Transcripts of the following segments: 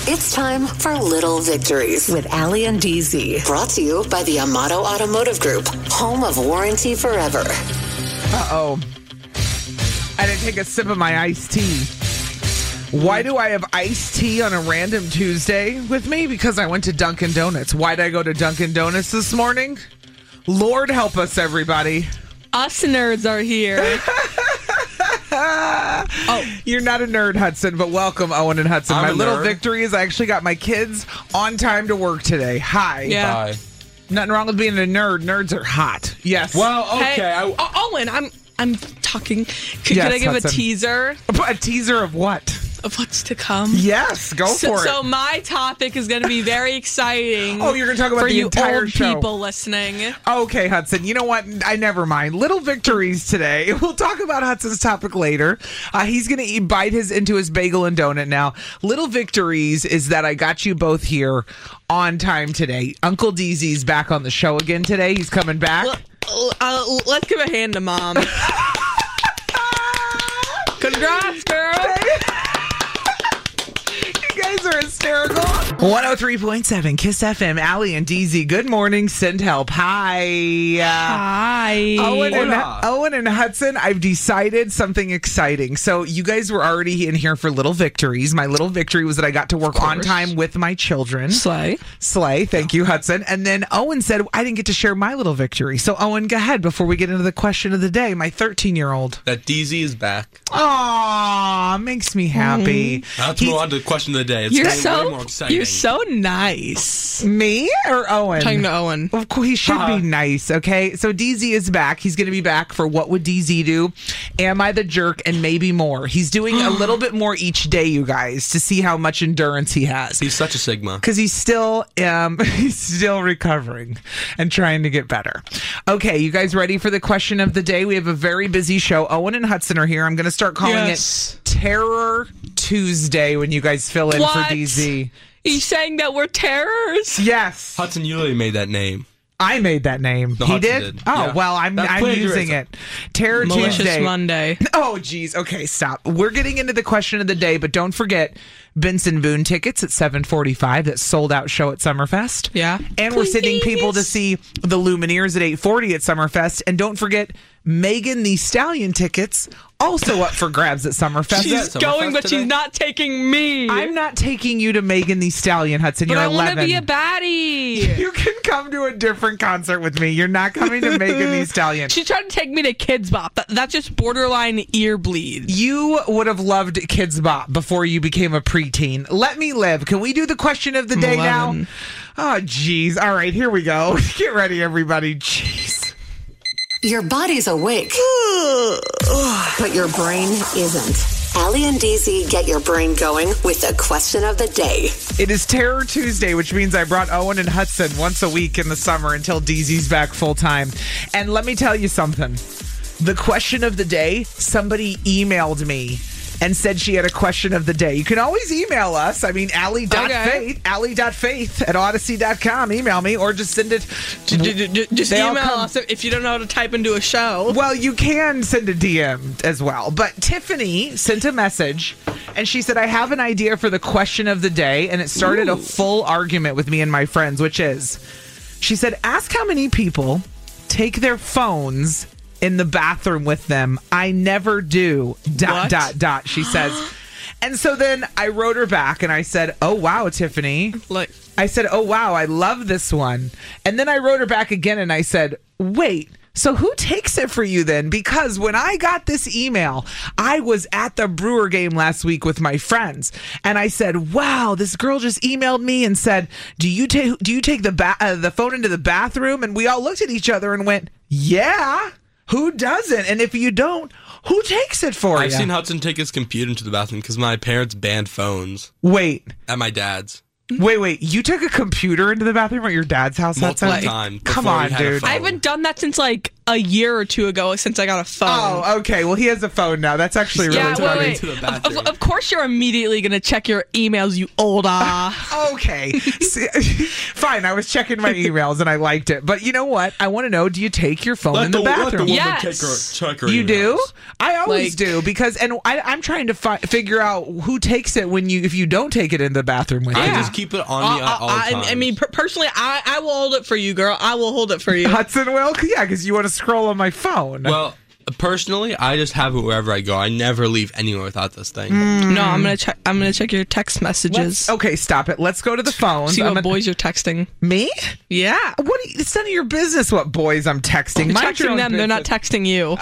It's time for Little Victories with Allie and DZ. Brought to you by the Amato Automotive Group, home of warranty forever. Uh-oh. I didn't take a sip of my iced tea. Why do I have iced tea on a random Tuesday with me? Because I went to Dunkin' Donuts. Why did I go to Dunkin' Donuts this morning? Lord help us, everybody. Us nerds are here. Oh, you're not a nerd, Hudson, but welcome, Owen and Hudson. My little victory is I actually got my kids on time to work today. Hi. Yeah. Hi. Nothing wrong with being a nerd. Nerds are hot. Yes. Well, okay. Hey, Owen, I'm talking. Could Yes, I give Hudson. a teaser A teaser of what? of what's to come? Yes, go for it. So my topic is going to be very exciting. Oh, you're going to talk about for the you entire old show. people listening. Okay, Hudson. You know what? I never mind. Little victories today. We'll talk about Hudson's topic later. He's going to bite into his bagel and donut now. Little victories is that I got you both here on time today. Uncle DZ's back on the show again today. He's coming back. Let's give a hand to Mom. Congrats, girl. You guys are hysterical. 103.7 Kiss FM. Allie and DZ. Good morning. Send help. Hi. Hi. Owen and Hudson, I've decided something exciting. So you guys were already in here for little victories. My little victory was that I got to work on time with my children. Slay. Thank you, Hudson. And then Owen said I didn't get to share my little victory. So Owen, go ahead before we get into the question of the day. My 13-year-old. That DZ is back. Aw, makes me happy. Let's move on to the question of the day. It's way more exciting. You're so nice. Me or Owen? Talking to Owen. Of course, he should be nice, okay? So DZ is back. He's going to be back for What Would DZ Do? Am I the Jerk? And maybe more. He's doing a little bit more each day, you guys, to see how much endurance he has. He's such a Sigma. Because he's still recovering and trying to get better. Okay, you guys ready for the question of the day? We have a very busy show. Owen and Hudson are here. I'm going to start calling it Terror Tuesday when you guys fill in for DZ. He's saying that we're terrors? Yes. Hudson, you really made that name. I made that name. No, he Hudson did? did. Oh, Yeah. well, I'm using it. Terror Malicious Tuesday. Monday. Oh, geez. Okay, stop. We're getting into the question of the day, but don't forget Benson Boone tickets at 7:45. That sold-out show at Summerfest. Yeah. And we're sending people to see the Lumineers at 8:40 at Summerfest. And don't forget Megan Thee Stallion tickets, also up for grabs at Summerfest. She's going, but she's not taking me. I'm not taking you to Megan Thee Stallion, Hudson. But You're I 11. want to be a baddie. You can come to a different concert with me. You're not coming to Megan Thee Stallion. She tried to take me to Kids Bop. That's just borderline ear bleed. You would have loved Kids Bop before you became a preteen. Let me live. Can we do the question of the day now? Oh, geez. All right, here we go. Get ready, everybody. Jeez. Your body's awake, but your brain isn't. Allie and DZ get your brain going with the question of the day. It is Terror Tuesday, which means I brought Owen and Hudson once a week in the summer until DZ's back full time. And let me tell you something. The question of the day, somebody emailed me and said she had a question of the day. You can always email us. I mean, Allie.faith@odyssey.com. Email me or just send it. Just email us if you don't know how to type into a show. Well, you can send a DM as well. But Tiffany sent a message and she said, I have an idea for the question of the day. And it started a full argument with me and my friends, which is, she said, ask how many people take their phones in the bathroom with them. I never do. ... She says. And so then I wrote her back and I said, oh, wow, Tiffany. I said, oh, wow, I love this one. And then I wrote her back again and I said, wait, so who takes it for you then? Because when I got this email, I was at the Brewer game last week with my friends. And I said, wow, this girl just emailed me and said, do you take the phone into the bathroom? And we all looked at each other and went, yeah. Who doesn't? And if you don't, who takes it for you? I've seen Hudson take his computer into the bathroom because my parents banned phones. Wait. At my dad's. Wait. You took a computer into the bathroom at your dad's house? Multiple times. Come on, dude. I haven't done that since like a year or two ago since I got a phone. Oh, okay. Well, he has a phone now. That's actually really Yeah, funny. wait. To the bathroom. Of course you're immediately going to check your emails, you old Okay. Fine. I was checking my emails and I liked it. But you know what? I want to know, do you take your phone in the bathroom? Check her You emails. do? I always Like- do because, and I'm trying to figure out who takes it if you don't take it in the bathroom with you. I just keep it on me at all times. I mean, personally, I will hold it for you, girl. I will hold it for you. Hudson will? Yeah, because you want to scroll on my phone. Well, personally, I just have it wherever I go. I never leave anywhere without this thing. No, I'm gonna check. I'm gonna check your text messages. Okay, stop it. Let's go to the phone. See what boys you're texting. Me? Yeah, It's none of your business what boys I'm texting. I'm Mind your texting own them. They're not business. texting you.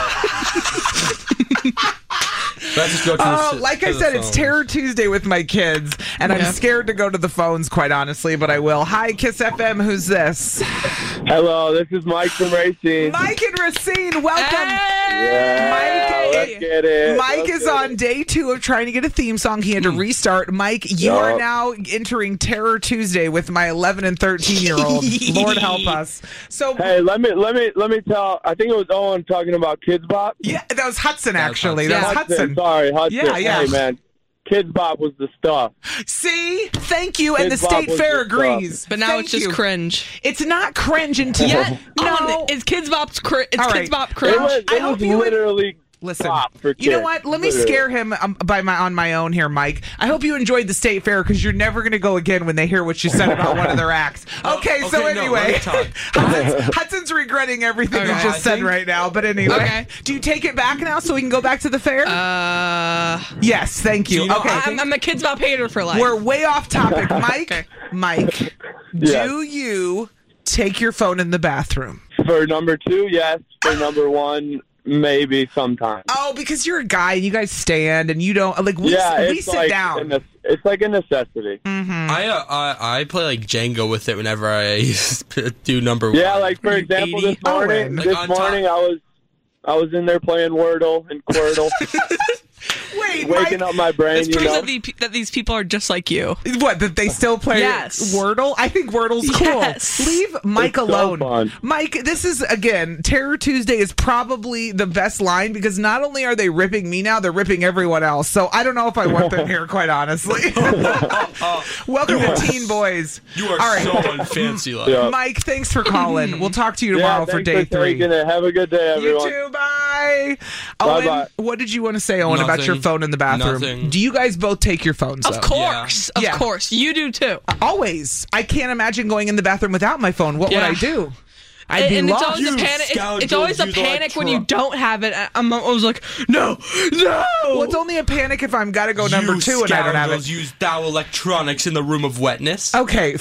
Let's just go to Like to I the said, it's phone. Terror Tuesday with my kids, and I'm Yeah. scared to go to the phones, quite honestly, but I will. Hi, Kiss FM. Who's this? Hello, this is Mike from Racine. Mike and Racine, welcome. Yeah, Mike, let's get it. Mike Let's is get on it. day 2 of trying to get a theme song. He had to restart. Mike, you are Yup. now entering Terror Tuesday with my 11 and 13-year-old. Lord help us. So, Hey, let me tell. I think it was Owen talking about Kids Bop. yeah, that was Hudson, That was actually. Hudson. That was Hudson. Sorry, Hudson. Yeah, yeah. Hey, man, Kids Bop was the stuff. See? Thank you. And the Kids Bop State was Fair the stuff. agrees. But now Thank it's just you. cringe. It's not cringe until... Yeah, No. it's Kids Bop's cringe. It's All Kids right. Bop It cringe. was, I it hope was you would- literally Listen, pop for kids. you know what? Let me Literally. scare him on my own here, Mike. I hope you enjoyed the State Fair because you're never going to go again when they hear what you said about one of their acts. Okay, so okay, no, anyway, let me Hudson's regretting everything you Okay. just I said think- right now. But anyway, Okay. do you take it back now so we can go back to the fair? Yes, thank you. So you know, Okay, I'm a Kids Bop hater for life. we're way off topic, Mike. Okay. Mike, Yes. do you take your phone in the bathroom? For number 2, yes. For number 1, maybe sometimes. Oh, because you're a guy and you guys stand and you don't like we It's sit like down. It's like a necessity. I play like Jenga with it whenever I do number Yeah, one. like for You example, 80? this morning. Owen. Like on top. I was in there playing Wordle and Quirtle, Wait, waking Mike, up my brain. This You proves know, that these people are just like you. what, that they still play Yes. Wordle? I think Wordle's cool. Yes. Leave Mike It's so alone. fun. Mike, this is, again, Terror Tuesday is probably the best line because not only are they ripping me now, they're ripping everyone else. So I don't know if I want them here, quite honestly. Welcome to Teen Boys. You are All right. so unfancy like. Yeah. Mike, thanks for calling. We'll talk to you tomorrow for thanks day for 3. taking it. Have a good day, You everyone. too. Bye. Owen, Bye-bye. what did you want to say, Owen, about your Nothing. phone in the bathroom? Nothing. Do you guys both take your phones? Of though? course, Yeah. of course, you do too. Always. I can't imagine going in the bathroom without my phone. What would Yeah. I do? I'd be And it's lost. always a You panic. It's scoundrels, always a use panic when you electro- don't have it. I'm always like, no. Well, it's only a panic if I'm got to go number You 2 and I don't have scoundrels it. use thou electronics in the room of wetness. Okay,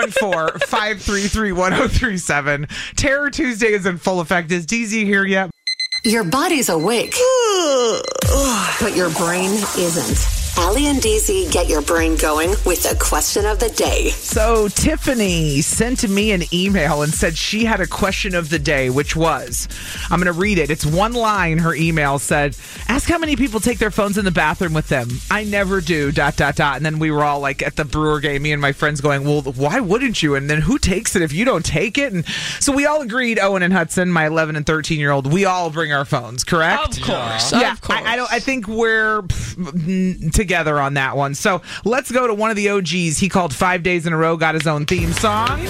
414-533-1037. Terror Tuesday is in full effect. Is DZ here yet? Your body's awake, but your brain isn't. Allie and DZ get your brain going with the question of the day. So Tiffany sent me an email and said she had a question of the day, which was, I'm going to read it. It's one line. Her email said, ask how many people take their phones in the bathroom with them. I never do, ... And then we were all like at the Brewer game, me and my friends going, well, why wouldn't you? And then who takes it if you don't take it? And so we all agreed, Owen and Hudson, my 11 and 13-year-old, we all bring our phones, correct? Of course, Yeah, of course. I think we're together on that one. So let's go to one of the OGs. He called 5 days in a row, got his own theme song.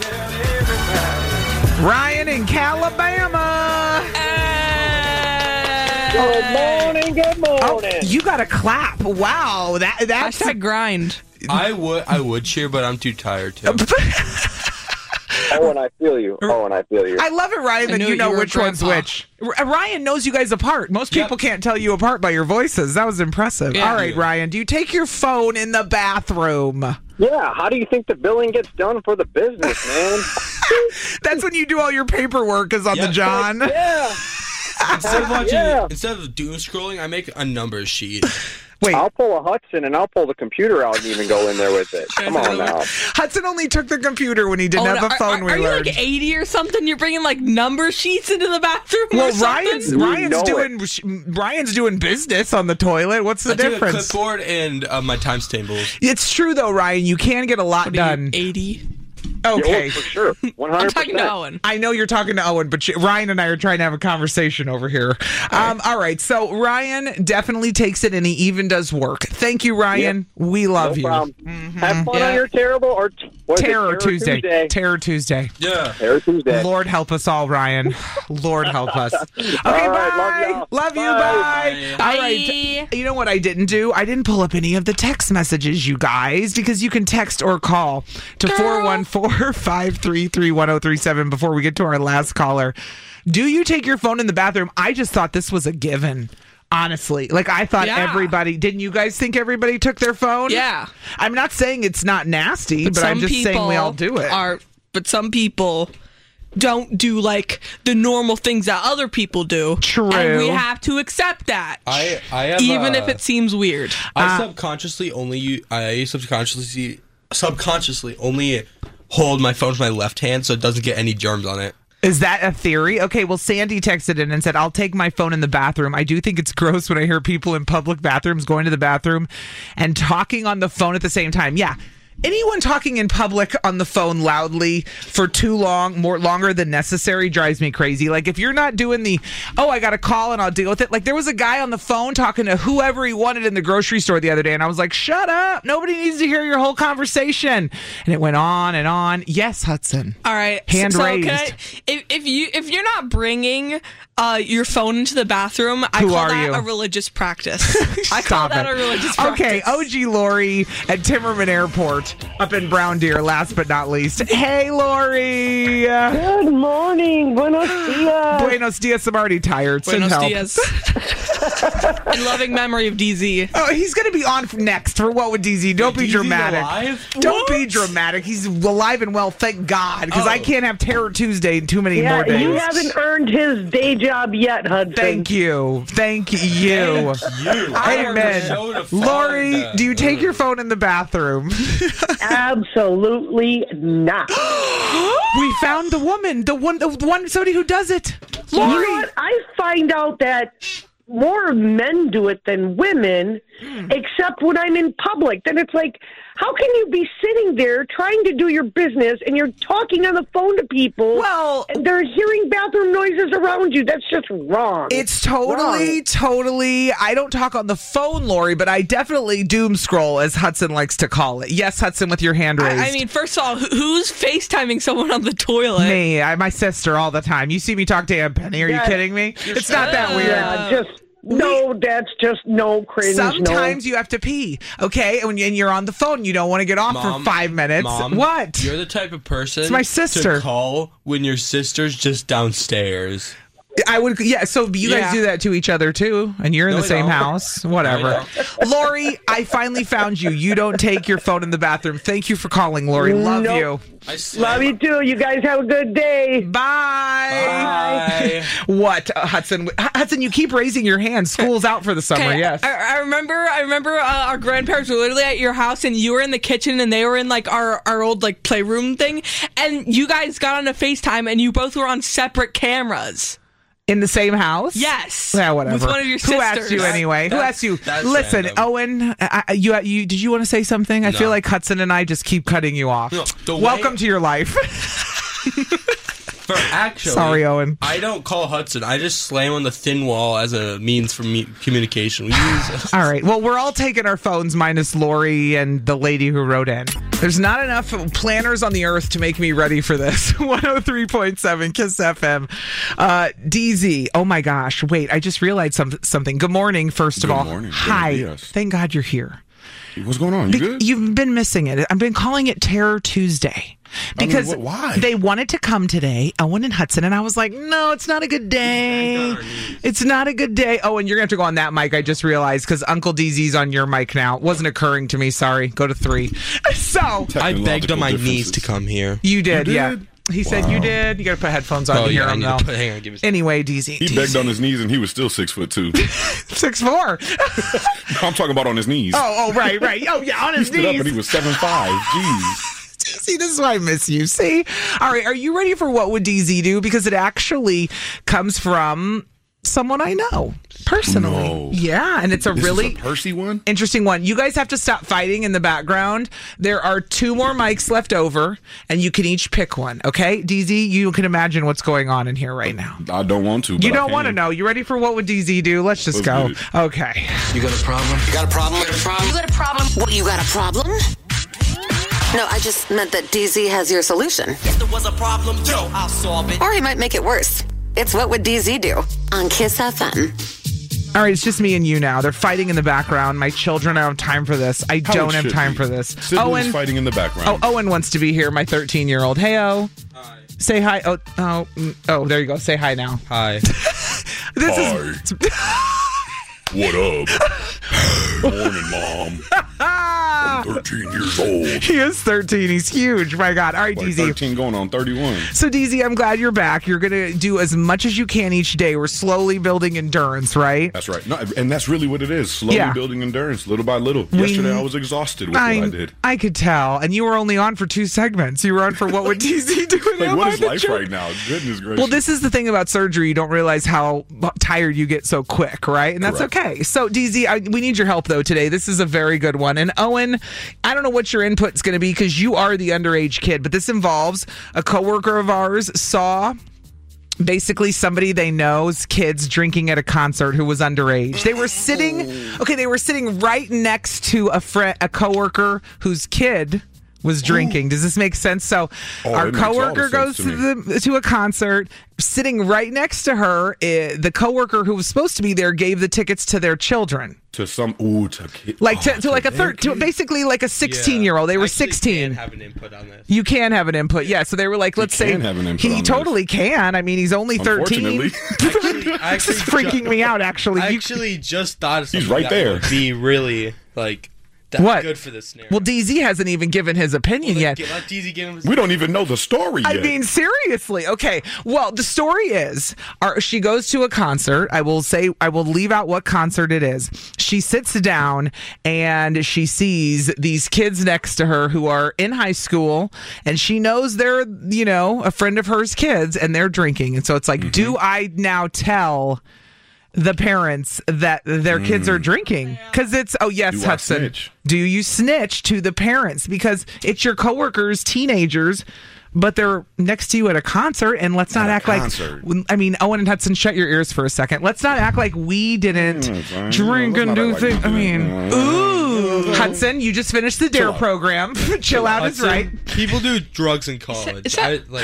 Ryan in Calabama. Good morning. Good morning. Oh, you got a clap. Wow. That's Hashtag grind. I would cheer, but I'm too tired to. Owen, I feel you. Owen, I feel you. I love it, Ryan, I that knew you know you were which one's grandpa. which. Ryan knows you guys apart. Most people can't tell you apart by your voices. That was impressive. Yeah. All right, Ryan, do you take your phone in the bathroom? Yeah, how do you think the billing gets done for the business, man? That's when you do all your paperwork is on the Yeah. John. Yeah, Instead of doom scrolling, I make a numbers sheet. Wait, I'll pull a Hudson and I'll pull the computer out and even go in there with it. Come on now. Hudson only took the computer when he didn't have a phone. Are you like 80 or something? You're bringing like number sheets into the bathroom? Well, or something? Ryan's doing business on the toilet. What's the I take a difference? clipboard and my times tables. It's true though, Ryan. You can get a lot What are you, done. 80. Okay. For sure. 100%. I'm talking to Owen. I know you're talking to Owen, but Ryan and I are trying to have a conversation over here. All right. So Ryan definitely takes it, and he even does work. Thank you, Ryan. Yep. We love you. Problem. Have fun on your terrible or Terror Tuesday. Terror Tuesday. Yeah. Terror Tuesday. Lord help us all, Ryan. Lord help us. Okay, All bye. right, Love you. Bye. Bye. All right. You know what I didn't do? I didn't pull up any of the text messages, you guys, because you can text or call to 414-533-1037 before we get to our last caller. Do you take your phone in the bathroom? I just thought this was a given. Honestly, like I thought everybody, didn't you guys think everybody took their phone? Yeah. I'm not saying it's not nasty, but I'm just saying we all do it. But some people don't do like the normal things that other people do. True. And we have to accept that. I have, even if it seems weird. I subconsciously only hold my phone with my left hand so it doesn't get any germs on it. Is that a theory? Okay, well, Sandy texted in and said, I'll take my phone in the bathroom. I do think it's gross when I hear people in public bathrooms going to the bathroom and talking on the phone at the same time. Yeah. Anyone talking in public on the phone loudly for too long, longer than necessary, drives me crazy. Like, if you're not doing I got a call and I'll deal with it. Like, there was a guy on the phone talking to whoever he wanted in the grocery store the other day, and I was like, shut up. Nobody needs to hear your whole conversation. And it went on and on. Yes, Hudson. All right. Hand raised. If you're not bringing your phone into the bathroom, I call that a religious practice. I call that a religious practice. Okay, OG Lori at Timmerman Airport up in Brown Deer, last but not least. Hey, Lori. Good morning. Buenos dias. Buenos dias. I'm already tired. Send Buenos help. dias. In loving memory of DZ. Oh, he's going to be on next for What Would DZ? Don't be dramatic. Alive? Don't be dramatic. He's alive and well, thank God, because I can't have Terror Tuesday in too many more days. You haven't earned his day job yet, Hudson. Thank you. Amen. Lori, do you take your phone in the bathroom? Absolutely not. We found the woman, somebody who does it. Lori. You know what? I find out that more men do it than women, except when I'm in public. Then it's like, how can you be sitting there trying to do your business and you're talking on the phone to people? Well, and they're hearing bathroom noises around you. That's just wrong. It's totally. I don't talk on the phone, Lori, but I definitely doom scroll, as Hudson likes to call it. Yes, Hudson, with your hand raised. I mean, first of all, who's FaceTiming someone on the toilet? Me, my sister all the time. You see me talk to Aunt Penny. Are you kidding me? It's not that weird. Yeah, that's just no cringe. Sometimes you have to pee, okay? And you're on the phone, you don't want to get off for 5 minutes. Mom, what? You're the type of person it's my sister. to call when your sister's just downstairs. I would, so you guys do that to each other too, and you're in the same house. Whatever. Lori, I finally found you. You don't take your phone in the bathroom. Thank you for calling, Lori. Love you. Love you too. You guys have a good day. Bye. What, Hudson? Hudson, you keep raising your hand. School's out for the summer. Okay, yes. I remember. Our grandparents were literally at your house, and you were in the kitchen, and they were in like our old like playroom thing, and you guys got on a FaceTime, and you both were on separate cameras. In the same house? Yes. Yeah, whatever. With one of your sisters. Who asked you anyway? Who asked you? Listen, random. Owen, you did you want to say something? I feel like Hudson and I just keep cutting you off. No, Welcome to your life. Sorry, Owen. I don't call Hudson. I just slam on the thin wall as a means for communication. We use all right. Well, we're all taking our phones minus Lori and the lady who wrote in. There's not enough planners on the earth to make me ready for this. 103.7 Kiss FM. DZ. Oh my gosh. Wait, I just realized something. Good morning, first of all. Good morning. Hi. Yes. Thank God you're here. What's going on? You good? You've been missing it. I've been calling it Terror Tuesday. Because why? They wanted to come today, Owen and Hudson, and I was like, no, it's not a good day. It's not a good day. Oh, and you're going to have to go on that mic, I just realized, because Uncle DZ's on your mic now. It wasn't occurring to me. Sorry. Go to 3. So I begged on my knees to come here. You did, yeah. He said you did. You got to put headphones on to hear him, though. Hang on, give us anyway, DZ. He begged on his knees, and he was still 6'2". 6'4". I'm talking about on his knees. Oh, right. Oh, yeah, on his he stood knees. up and he was 7'5". Jeez. See, this is why I miss you. See? All right, are you ready for What Would DZ Do? Because it actually comes from someone I know personally. No. Yeah, and it's a This really is a Percy one? interesting one. You guys have to stop fighting in the background. There are 2 more mics left over, and you can each pick one. Okay, DZ, you can imagine what's going on in here right now. I don't want to. But You I don't can. want to know. You ready for what would DZ do? Let's just go. Let's get Okay. You got a problem? You got a problem? You got a problem? You got a problem? What, you got a problem? No, I just meant that DZ has your solution. If there was a problem, yo, I'll solve it. Or he might make it worse. It's What Would DZ Do? On Kiss FM. All right, it's just me and you now. They're fighting in the background. My children don't have time for this. I How don't it have should time be. for this. Siblings fighting in the background. Owen wants to be here, my 13-year-old. Hey, O. Hi. Say hi. Oh, there you go. Say hi now. Hi. This Hi. is What up? Morning, Mom. I'm 13 years old. He is 13. He's huge. My God. All right, Like DZ. 13 going on 31. So, DZ, I'm glad you're back. You're going to do as much as you can each day. We're slowly building endurance, right? That's right. No, and that's really what it is. Slowly Yeah. building endurance, little by little. Yesterday, I was exhausted with what I did. I could tell. And you were only on for 2 segments. You were on for What Would DZ Do? And Like, Am what I is the life Jerk? right now? Goodness gracious. Well, this is the thing about surgery. You don't realize how tired you get so quick, right? And that's Correct. okay. So, DZ, we need your help, though, today. This is a very good one. And, Owen, I don't know what your input's going to be because you are the underage kid, but this involves a coworker of ours saw basically somebody they know's kids drinking at a concert who was underage. They were sitting right next to a coworker whose kid was drinking. Does this make sense? So our it makes all the coworker goes sense to a concert, sitting right next to her. The coworker who was supposed to be there gave the tickets to their children. To some, to kid. To like a to basically like a 16-year-old. They were Actually 16. Can have an input on this. You can have an input, yeah. So they were like, let's say can have an input he on this. totally can. I mean, he's only 13. Unfortunately. This is freaking me out. Actually, I actually just thought of He's something right that there. would be really that's What? good for this scenario. well, DZ hasn't even given his opinion yet. Let DZ get him his We don't even know the story yet. I mean, seriously. Okay. Well, the story is, she goes to a concert. I will leave out what concert it is. She sits down and she sees these kids next to her who are in high school, and she knows they're, a friend of hers kids, and they're drinking. And so it's like, do I now tell the parents that their kids are drinking? Because it's, yes, Do I Hudson. snitch? Do you snitch to the parents? Because it's your coworkers, teenagers, but they're next to you at a concert, and let's not act concert. like, I mean, Owen and Hudson, shut your ears for a second. Let's not act like we didn't drink and do things. I mean, ooh, Hudson, you just finished the DARE program. Chill out is Hudson, right. People do drugs in college.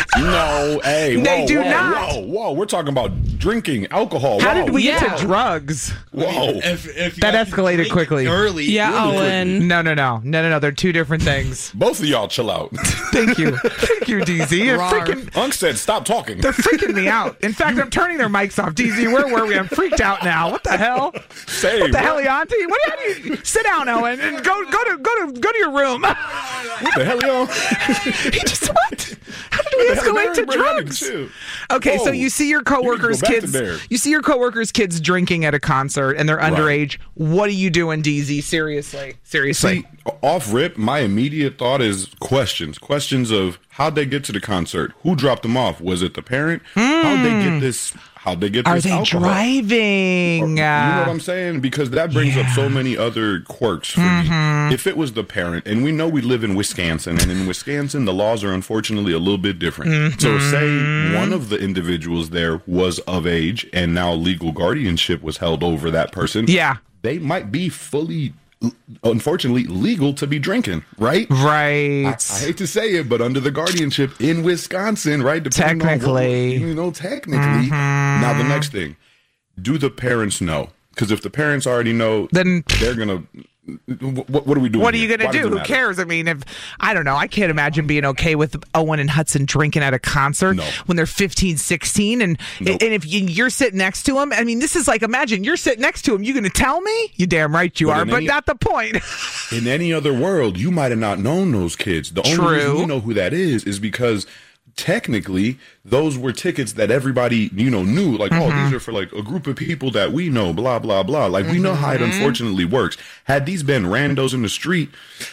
No, hey, They whoa, do whoa, not. Whoa, we're talking about drinking, alcohol. How Whoa. did we get Yeah. to drugs? Whoa. If you That guys escalated drink quickly. Early. Yeah, Owen. No. They're 2 different things. Both of y'all chill out. Thank you, DZ. You're Rawr. freaking. Unc said stop talking. They're freaking me out. In fact, I'm turning their mics off. DZ, where were we? I'm freaked out now. What the hell? Say, What the hell, Auntie? What do you sit down, Owen, and go to your room. What the hell, y'all? He just what? How did we escalate to drugs? Okay, so Whoa. you see your coworkers' You can go back kids. to there. You see your coworkers' kids drinking at a concert, and they're underage. What are you doing, DZ? Seriously. See, off rip, my immediate thought is questions of how'd they get to the concert? Who dropped them off? Was it the parent? How'd they get this? How'd they get Are this they alcohol? driving? You know what I'm saying? Because that brings up so many other quirks for me. If it was the parent, and we know we live in Wisconsin, and in Wisconsin, the laws are unfortunately a little bit different. So say one of the individuals there was of age, and now legal guardianship was held over that person. Yeah. They might be fully, unfortunately, legal to be drinking, right? Right. I hate to say it, but under the guardianship in Wisconsin, right? Depending Technically. on technically. Now, the next thing, do the parents know? Because if the parents already know, Then they're going to, what are we doing? what are you here? going to Why does do? it Who matter? cares? I mean, I don't know. I can't imagine being okay with Owen and Hudson drinking at a concert No. when they're 15, 16. And Nope. and if you're sitting next to him, I mean, this is like, imagine you're sitting next to him. You going to tell me? You damn right you But are, in but any- not the point. In any other world, you might have not known those kids. The only True. reason you know who that is because technically those were tickets that everybody, knew. Like, oh, these are for like a group of people that we know, blah, blah, blah. Like, we know how it unfortunately works. Had these been randos in the street,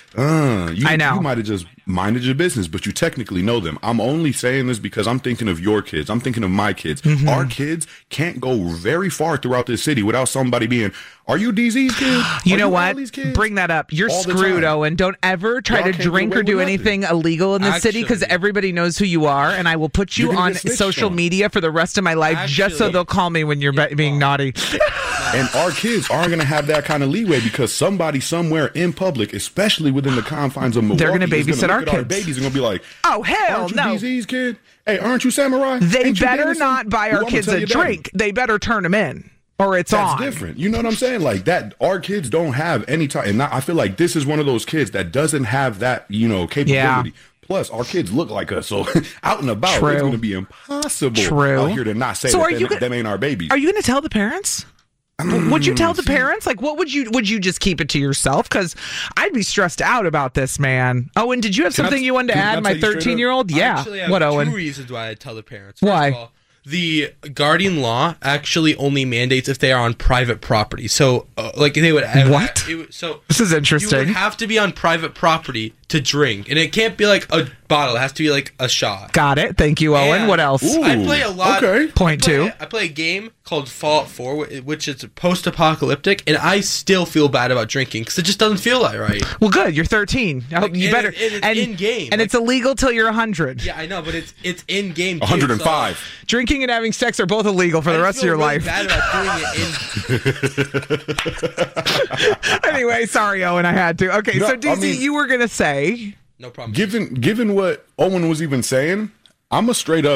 I know. You might have just minded your business, but you technically know them. I'm only saying this because I'm thinking of your kids. I'm thinking of my kids. Our kids can't go very far throughout this city without somebody being, are you DZ's kid? You know what? Bring that up. You're screwed, Owen. Don't ever try to drink or do anything illegal in this city because everybody knows who you are, and I will put you on social media for the rest of my life just so they'll call me when you're being naughty. And our kids aren't going to have that kind of leeway because somebody somewhere in public, especially within the confines of Milwaukee, they're going to babysit our kids. Babies are going to be like, oh, hell aren't you no. DZ's kid? Hey, aren't you Samurai? They better not buy our kids a drink. They better turn them in. Or it's on. That's different. You know what I'm saying? Like that, our kids don't have any time. And I feel like this is one of those kids that doesn't have that, capability. Yeah. Plus, our kids look like us, so out and about, it's going to be impossible out here to not say that them ain't our babies. Are you going to tell the parents? Would you tell the parents? Like, what would you just keep it to yourself? Because I'd be stressed out about this, man. Owen, did you have something you wanted to add? My 13-year-old? Yeah. Actually, I have Owen? 2 reasons why I'd tell the parents. Why? First of all, the guardian law actually only mandates if they are on private property. So, they would have... What? This is interesting. You would have to be on private property to drink. And it can't be like a bottle. It has to be like a shot. Got it. Thank you, Owen. And what else? I play a lot... Okay. Point 2. I play a game called Fallout 4, which is post-apocalyptic, and I still feel bad about drinking because it just doesn't feel right. Well, good. You're 13. I hope you better... It's in-game. And it's illegal till you're 100. Yeah, I know, but it's in-game. 105. So drinking and having sex are both illegal for the rest of your life. I feel bad about doing it Anyway, sorry, Owen, I had to. Okay, so DZ, you were going to say... No problem. Given what Owen was even saying, I'm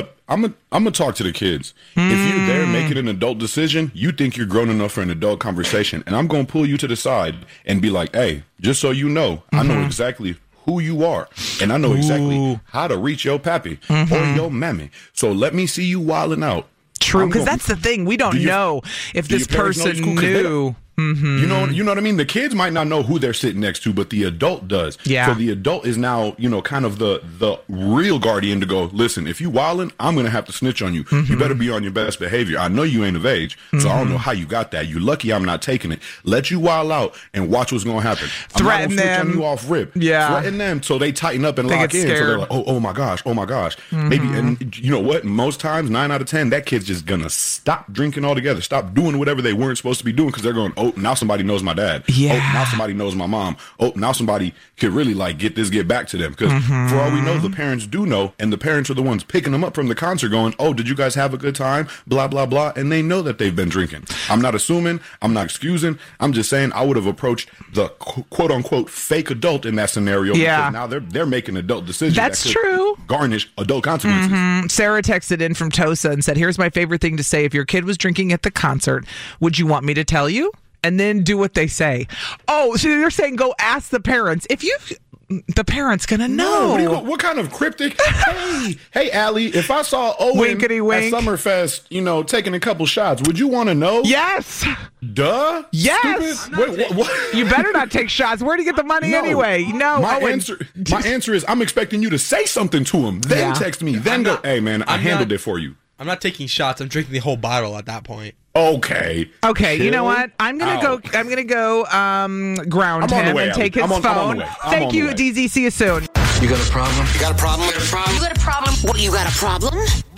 gonna talk to the kids. If you're there making an adult decision, you think you're grown enough for an adult conversation, and I'm gonna pull you to the side and be like, hey, just so you know, I know exactly who you are, and I know exactly how to reach your pappy or your mammy. So let me see you wilding out. True, because that's the thing. We don't know if this person knew. You know what I mean? The kids might not know who they're sitting next to, but the adult does. Yeah. So the adult is now, kind of the real guardian to go, listen, if you wildin', I'm going to have to snitch on you. You better be on your best behavior. I know you ain't of age, so I don't know how you got that. You're lucky I'm not taking it. Let you wild out and watch what's going to happen. Threaten them. On you off rip. Yeah. Threaten them so they tighten up and lock in. Scared. So they're like, oh my gosh. Maybe, and you know what? Most times, 9 out of 10, that kid's just going to stop drinking altogether. Stop doing whatever they weren't supposed to be doing because they're going, oh, now somebody knows my dad. Yeah. Oh, now somebody knows my mom. Oh, now somebody could really get back to them. Because for all we know, the parents do know, and the parents are the ones picking them up from the concert going, oh, did you guys have a good time? Blah, blah, blah. And they know that they've been drinking. I'm not assuming. I'm not excusing. I'm just saying I would have approached the quote unquote fake adult in that scenario. Yeah. Because now they're making adult decisions. That's that could true. Garnish adult consequences. Sarah texted in from Tosa and said, here's my favorite thing to say. If your kid was drinking at the concert, would you want me to tell you? And then do what they say. Oh, so they're saying go ask the parents. The parents gonna know. No, what kind of cryptic? hey, Allie, if I saw Owen Winkety wink. at Summerfest, taking a couple shots, would you want to know? Yes. Duh. Yes. What? You better not take shots. Where'd he get the money anyway? No. My answer is I'm expecting you to say something to him. Then text me. Then go, hey, man, I handled it for you. I'm not taking shots. I'm drinking the whole bottle at that point. Okay. You know what? I'm gonna go ground him and take his phone. Thank you, DZ. See you soon. You got a problem? You got a problem? You got a problem? What, you got a problem?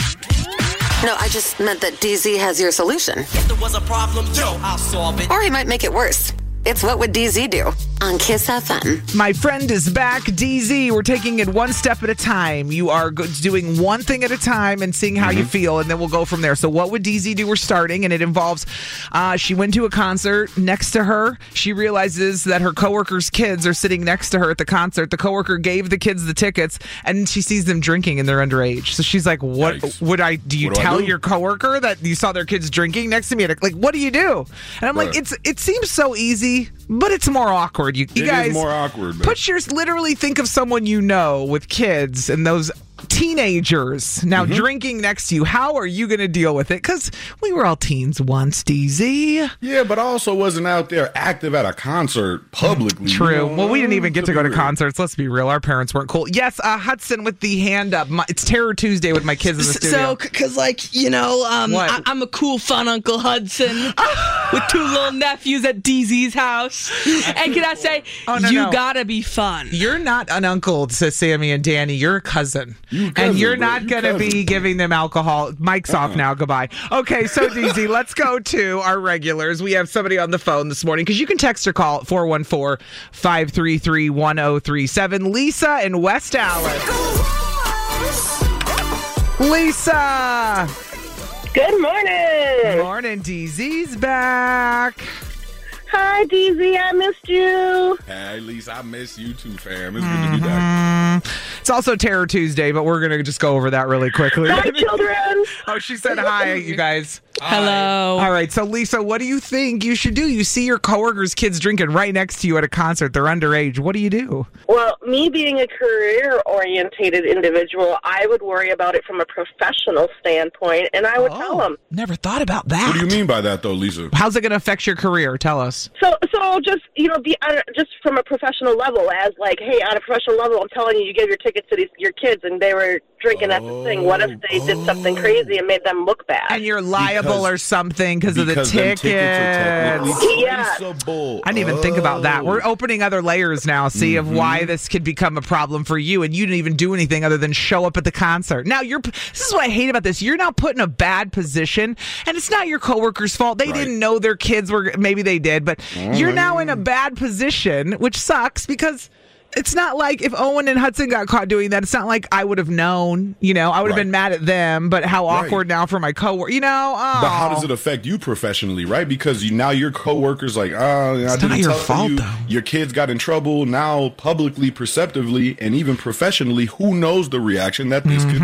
No, I just meant that DZ has your solution. If there was a problem, I'll solve it. Or he might make it worse. It's What Would DZ Do? On Kiss FM. My friend is back, DZ. We're taking it one step at a time. You are doing one thing at a time and seeing how you feel, and then we'll go from there. So what would DZ do? We're starting, and it involves she went to a concert. Next to her, she realizes that her coworker's kids are sitting next to her at the concert. The coworker gave the kids the tickets, and she sees them drinking, and they're underage. So she's like, "What Yikes. do you tell your coworker that you saw their kids drinking next to me? Like, what do you do?" And I'm like, it seems so easy, but it's more awkward. You guys, is more awkward. Man. Literally think of someone you know with kids and those teenagers now drinking next to you. How are you going to deal with it? Because we were all teens once, DZ. Yeah, but I also wasn't out there active at a concert publicly. True. Well, we didn't even get to go to concerts. Let's be real. Our parents weren't cool. Yes, Hudson with the hand up. It's Terror Tuesday with my kids in the studio. So, because, I'm a cool, fun Uncle Hudson with 2 little nephews at DZ's house. And can I say, you gotta be fun. You're not an uncle to Sammy and Danny. You're a cousin. And you're not going to be giving them alcohol. Mike's off now. Goodbye. Okay, so DZ, let's go to our regulars. We have somebody on the phone this morning because you can text or call at 414-533-1037. Lisa in West Allis. Lisa. Good morning. Morning, DZ's back. Hi, DZ. I missed you. Hey, Lisa, I miss you too, fam. It's good to be back. It's also Terror Tuesday, but we're going to just go over that really quickly. Hi, children. Oh, she said hi, you guys. Hello. All right, so Lisa, what do you think you should do? You see your coworkers' kids drinking right next to you at a concert. They're underage. What do you do? Well, me being a career-orientated individual, I would worry about it from a professional standpoint, and I would tell them. Never thought about that. What do you mean by that, though, Lisa? How's it going to affect your career? Tell us. So just, just from a professional level, as like, hey, on a professional level, I'm telling you, you gave your tickets to your kids, and they were drinking at the thing. What if they did something crazy and made them look bad? And you're liable or something because of the tickets. Yeah. I didn't even think about that. We're opening other layers now, of why this could become a problem for you, and you didn't even do anything other than show up at the concert. Now, this is what I hate about this. You're now put in a bad position, and it's not your coworkers' fault. They didn't know their kids were, maybe they did, but you're now in a bad position, which sucks because it's not like if Owen and Hudson got caught doing that, it's not like I would have known, I would have been mad at them, but how awkward now for my coworker, But how does it affect you professionally, right? Because now your coworker's like, I didn't your tell fault, you. though. Your kids got in trouble. Now, publicly, perceptively, and even professionally, who knows the reaction that this could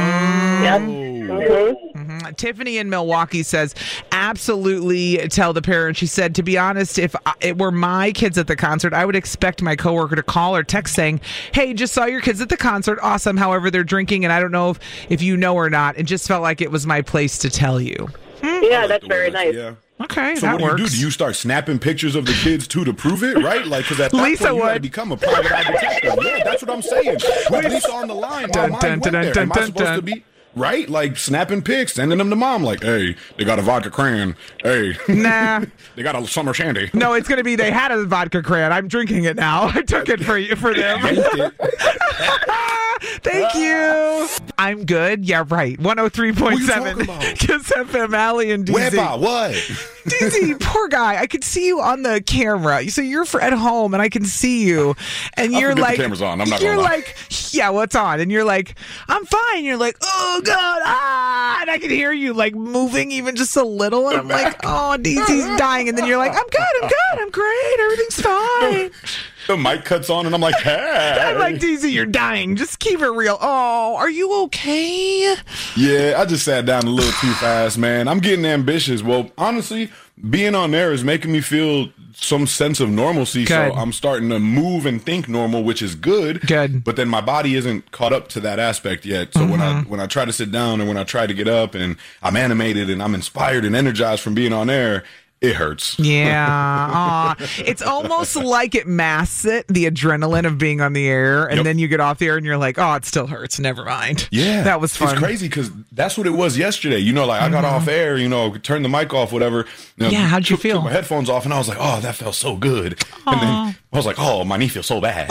get? Tiffany in Milwaukee says, absolutely tell the parent. She said, to be honest, if it were my kids at the concert, I would expect my coworker to call or text saying, hey, just saw your kids at the concert. Awesome. However, they're drinking, and I don't know if you know or not. It just felt like it was my place to tell you. Yeah, that's very nice. Yeah. Okay, so that what works. do? Do you start snapping pictures of the kids too to prove it, right? Like, because at that Lisa point you got to would. become a private eye detective. Yeah, that's what I'm saying. With Lisa on the line, my mind went there. Am I supposed to be right? Like snapping pics, sending them to mom. Like, hey, they got a vodka cran. Hey, nah, they got a summer shandy. No, it's gonna be they had a vodka cran. I'm drinking it now. I took it for them. Thank you. I'm good. Yeah, right. 103.7 Kiss FM, Allie and DZ. What? DZ, poor guy. I could see you on the camera. So you're at home, and I can see you, and you're like, the camera's on. I'm not you're gonna lie. like, yeah, well, it's on, and you're like, I'm fine. You're like, oh god, and I can hear you like moving even just a little, and I'm like, oh, DZ's dying, and then you're like, I'm good, I'm great, everything's fine. The mic cuts on, and I'm like, hey. I'm like, DZ, you're dying. Just keep it real. Oh, are you okay? Yeah, I just sat down a little too fast, man. I'm getting ambitious. Well, honestly, being on there is making me feel some sense of normalcy. Good. So I'm starting to move and think normal, which is good. Good. But then my body isn't caught up to that aspect yet. So when I try to sit down, or when I try to get up, and I'm animated and I'm inspired and energized from being on air, it hurts. Yeah. It's almost like it masks it, the adrenaline of being on the air, and then you get off the air and you're like, oh, it still hurts. Never mind. Yeah. That was fun. It's crazy because that's what it was yesterday. I got off air, turned the mic off, whatever. Yeah, how'd you feel? Took my headphones off, and I was like, oh, that felt so good. And then I was like, oh, my knee feels so bad.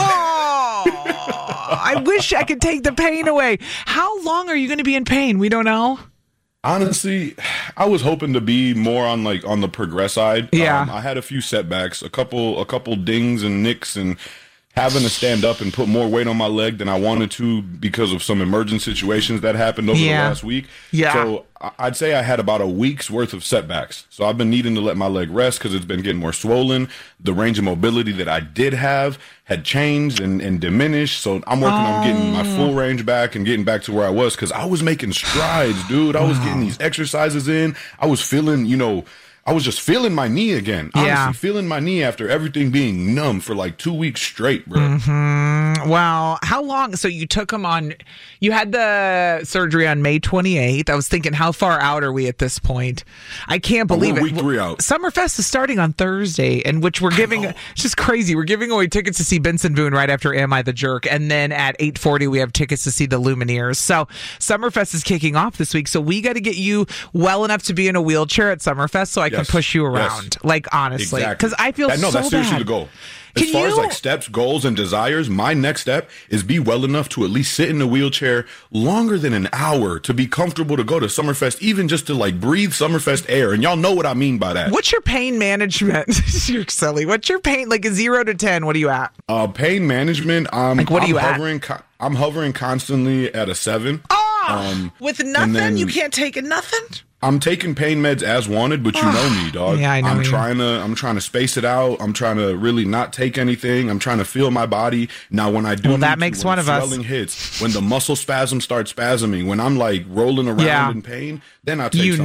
I wish I could take the pain away. How long are you going to be in pain? We don't know. Honestly, I was hoping to be more on the progress side. Yeah. I had a few setbacks, a couple dings and nicks, and having to stand up and put more weight on my leg than I wanted to because of some emergent situations that happened over the last week. Yeah. So I'd say I had about a week's worth of setbacks. So I've been needing to let my leg rest because it's been getting more swollen. The range of mobility that I did have had changed and diminished. So I'm working on getting my full range back and getting back to where I was, because I was making strides, dude. I was getting these exercises in. I was feeling, I was just feeling my knee again. Yeah. Honestly, feeling my knee after everything being numb for like 2 weeks straight, bro. Mm-hmm. Well, how long? So you took him on, you had the surgery on May 28th. I was thinking, how far out are we at this point? I can't believe we're it. week 3 out. Summerfest is starting on Thursday, and which we're giving, it's just crazy. We're giving away tickets to see Benson Boone right after Am I the Jerk? And then at 8:40, we have tickets to see the Lumineers. So Summerfest is kicking off this week. So we got to get you well enough to be in a wheelchair at Summerfest so I can push you around. Like, honestly. Because I feel so that's seriously bad. the goal. As far as like steps, goals, and desires, my next step is be well enough to at least sit in the wheelchair longer than an hour to be comfortable to go to Summerfest, even just to like breathe Summerfest air. And y'all know what I mean by that. What's your pain management? You're silly. What's your pain? Like a 0 to 10, what are you at? Pain management, what are you at? I'm hovering constantly at a 7. Oh, with nothing? You can't take a nothing? I'm taking pain meds as wanted, but you know me, dog. Yeah, I know I'm trying to space it out. I'm trying to really not take anything. I'm trying to feel my body. Now, when I do, that makes one of us. Swelling hits, when the muscle spasms start spasming, when I'm like rolling around in pain, then I take something.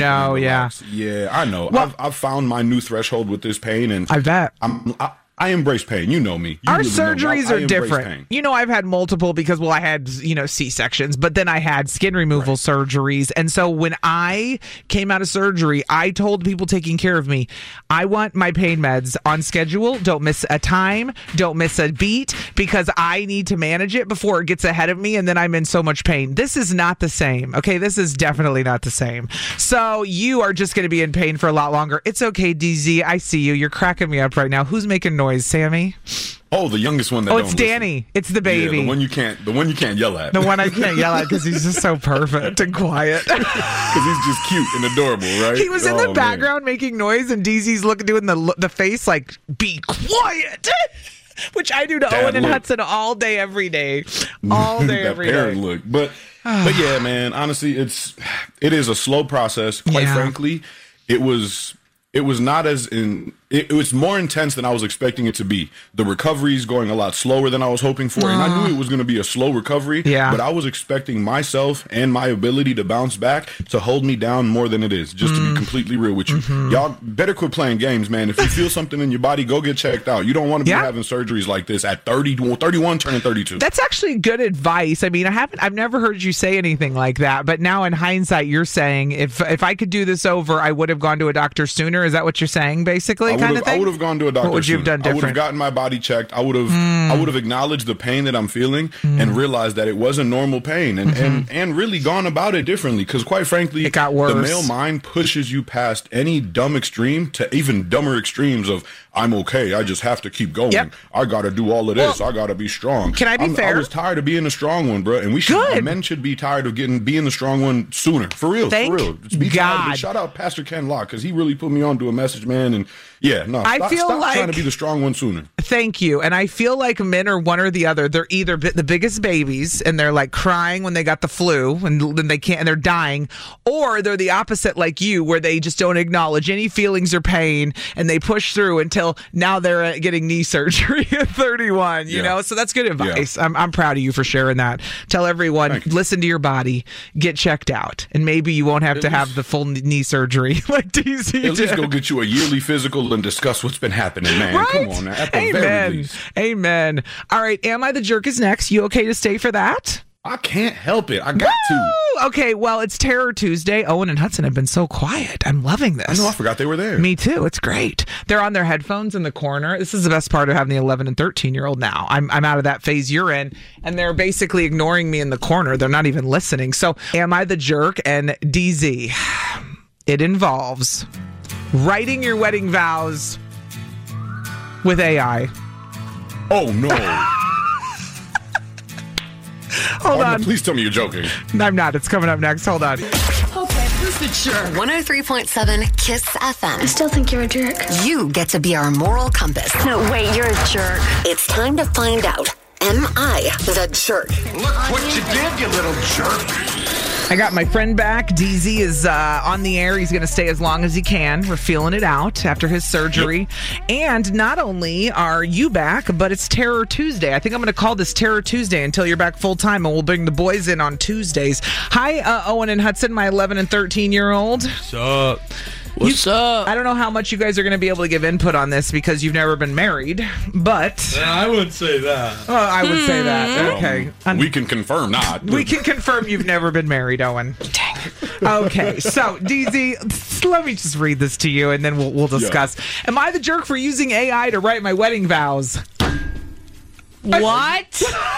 Yeah, I know. Well, I've found my new threshold with this pain, and I bet I embrace pain. You know me. Our surgeries are different. Pain. You know, I've had multiple because, I had, C-sections, but then I had skin removal surgeries. And so when I came out of surgery, I told people taking care of me, I want my pain meds on schedule. Don't miss a time. Don't miss a beat because I need to manage it before it gets ahead of me and then I'm in so much pain. This is not the same. Okay, this is definitely not the same. So you are just going to be in pain for a lot longer. It's okay, DZ. I see you. You're cracking me up right now. Who's making noise? Sammy? Oh, the youngest one. It's Danny. Listen. It's the baby. Yeah, the one you can't yell at. The one I can't yell at because he's just so perfect and quiet. Because he's just cute and adorable, right? He was in the background making noise, and DZ's doing the face like, be quiet. Which I do to Owen and Hudson all day, every day. All day, every day. Look. But yeah, man, honestly, it is a slow process. Quite frankly, it was not as it was more intense than I was expecting it to be. The recovery is going a lot slower than I was hoping for, and I knew it was going to be a slow recovery. Yeah. But I was expecting myself and my ability to bounce back to hold me down more than it is. Just to be completely real with you, y'all better quit playing games, man. If you feel something in your body, go get checked out. You don't want to be having surgeries like this at 31, turning 32. That's actually good advice. I mean, I've never heard you say anything like that, but now in hindsight, you're saying if I could do this over, I would have gone to a doctor sooner. Is that what you're saying, basically? I would have gone to a doctor. What would you have done different? I would have gotten my body checked. I would have acknowledged the pain that I'm feeling and realized that it wasn't normal pain and really gone about it differently. Because quite frankly, it got worse. The male mind pushes you past any dumb extreme to even dumber extremes of I'm okay. I just have to keep going. Yep. I got to do all of this. I got to be strong. Can I be fair? I was tired of being the strong one, bro. And men should be tired of being the strong one sooner. For real. Thank for real. God. Shout out Pastor Ken Locke because he really put me on to a message, man. And stop trying to be the strong one sooner. Thank you. And I feel like men are one or the other. They're either the biggest babies and they're like crying when they got the flu and then they can't and they're dying, or they're the opposite like you where they just don't acknowledge any feelings or pain and they push through until now they're getting knee surgery at 31, you know? So that's good advice. Yeah. I'm proud of you for sharing that. Tell everyone, listen to your body, get checked out, and maybe you won't have to have the full knee surgery like DZ did. At least go get you a yearly physical and discuss what's been happening, man. Right? Come on, man. At the very least. Amen. All right, Am I the Jerk is next. You okay to stay for that? I can't help it. I got to. Okay, well, it's Terror Tuesday. Owen and Hudson have been so quiet. I'm loving this. I know, I forgot they were there. Me too. It's great. They're on their headphones in the corner. This is the best part of having the 11 and 13-year-old now. I'm out of that phase you're in, and they're basically ignoring me in the corner. They're not even listening. So, Am I the Jerk? And DZ, it involves writing your wedding vows with AI. Oh, no. Hold on. Please tell me you're joking. I'm not. It's coming up next. Hold on. Okay, who's the jerk? 103.7 Kiss FM. I still think you're a jerk. You get to be our moral compass. No, wait, you're a jerk. It's time to find out, am I the jerk? Look what you did, you little jerk. I got my friend back. DZ is on the air. He's going to stay as long as he can. We're feeling it out after his surgery. Yep. And not only are you back, but it's Terror Tuesday. I think I'm going to call this Terror Tuesday until you're back full time, and we'll bring the boys in on Tuesdays. Hi, Owen and Hudson, my 11 and 13-year-old. What's up? What's up? I don't know how much you guys are going to be able to give input on this because you've never been married, but I would say that. Oh, I would say that. Okay. We can confirm not. We can confirm you've never been married, Owen. Dang. Okay, so DZ, let me just read this to you, and then we'll discuss. Yeah. Am I the jerk for using AI to write my wedding vows? What?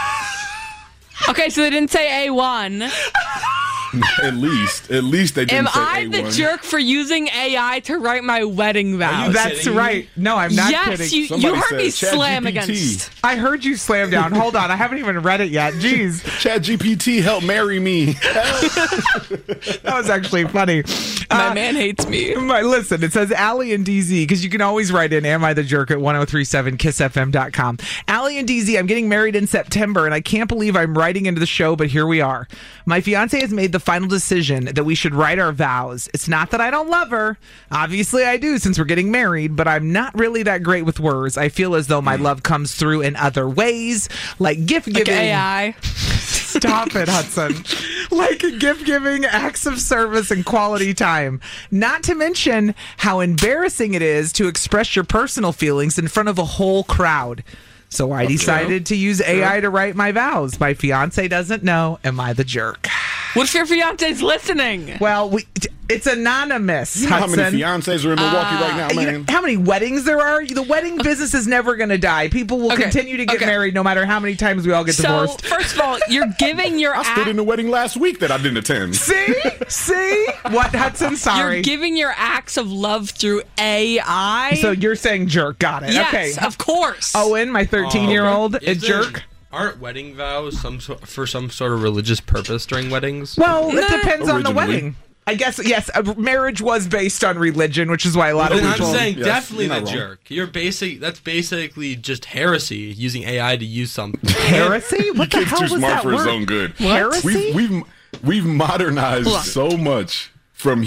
Okay, so they didn't say A1. At least they didn't Am say I A1. the jerk for using AI to write my wedding vows? That's right. No, I'm not kidding. Yes, you heard me slam GPT. against. I heard you slam down. Hold on, I haven't even read it yet. Jeez. ChatGPT, help marry me. That was actually funny. My man hates me. Listen, it says Allie and DZ, because you can always write in Am I the Jerk at 1037kissfm.com. Allie and DZ, I'm getting married in September, and I can't believe I'm writing into the show, but here we are. My fiance has made the final decision that we should write our vows. It's not that I don't love her. Obviously, I do since we're getting married, but I'm not really that great with words. I feel as though my love comes through in other ways, like gift giving. Like AI. Stop it, Hudson. Like gift giving, acts of service, and quality time. Not to mention how embarrassing it is to express your personal feelings in front of a whole crowd. So I decided to use AI to write my vows. My fiance doesn't know. Am I the jerk? What if your fiance's listening? Well, it's anonymous. You know Hudson. how many fiancés are in Milwaukee right now, man? You know how many weddings there are? The wedding business is never going to die. People will continue to get married no matter how many times we all get divorced. So, first of all, you're giving your... I stood in the wedding last week that I didn't attend. See? What, Hudson? Sorry. You're giving your acts of love through AI? So you're saying jerk. Got it. Yes, okay. of course. Owen, my 13-year-old, a jerk. Aren't wedding vows for some sort of religious purpose during weddings? Well, it depends on the wedding. I guess, yes, marriage was based on religion, which is why a lot of people... I'm saying definitely the jerk. That's basically just heresy, using AI to use something. Heresy? What the hell was that word? Too smart for his own good. Heresy? We've modernized so much from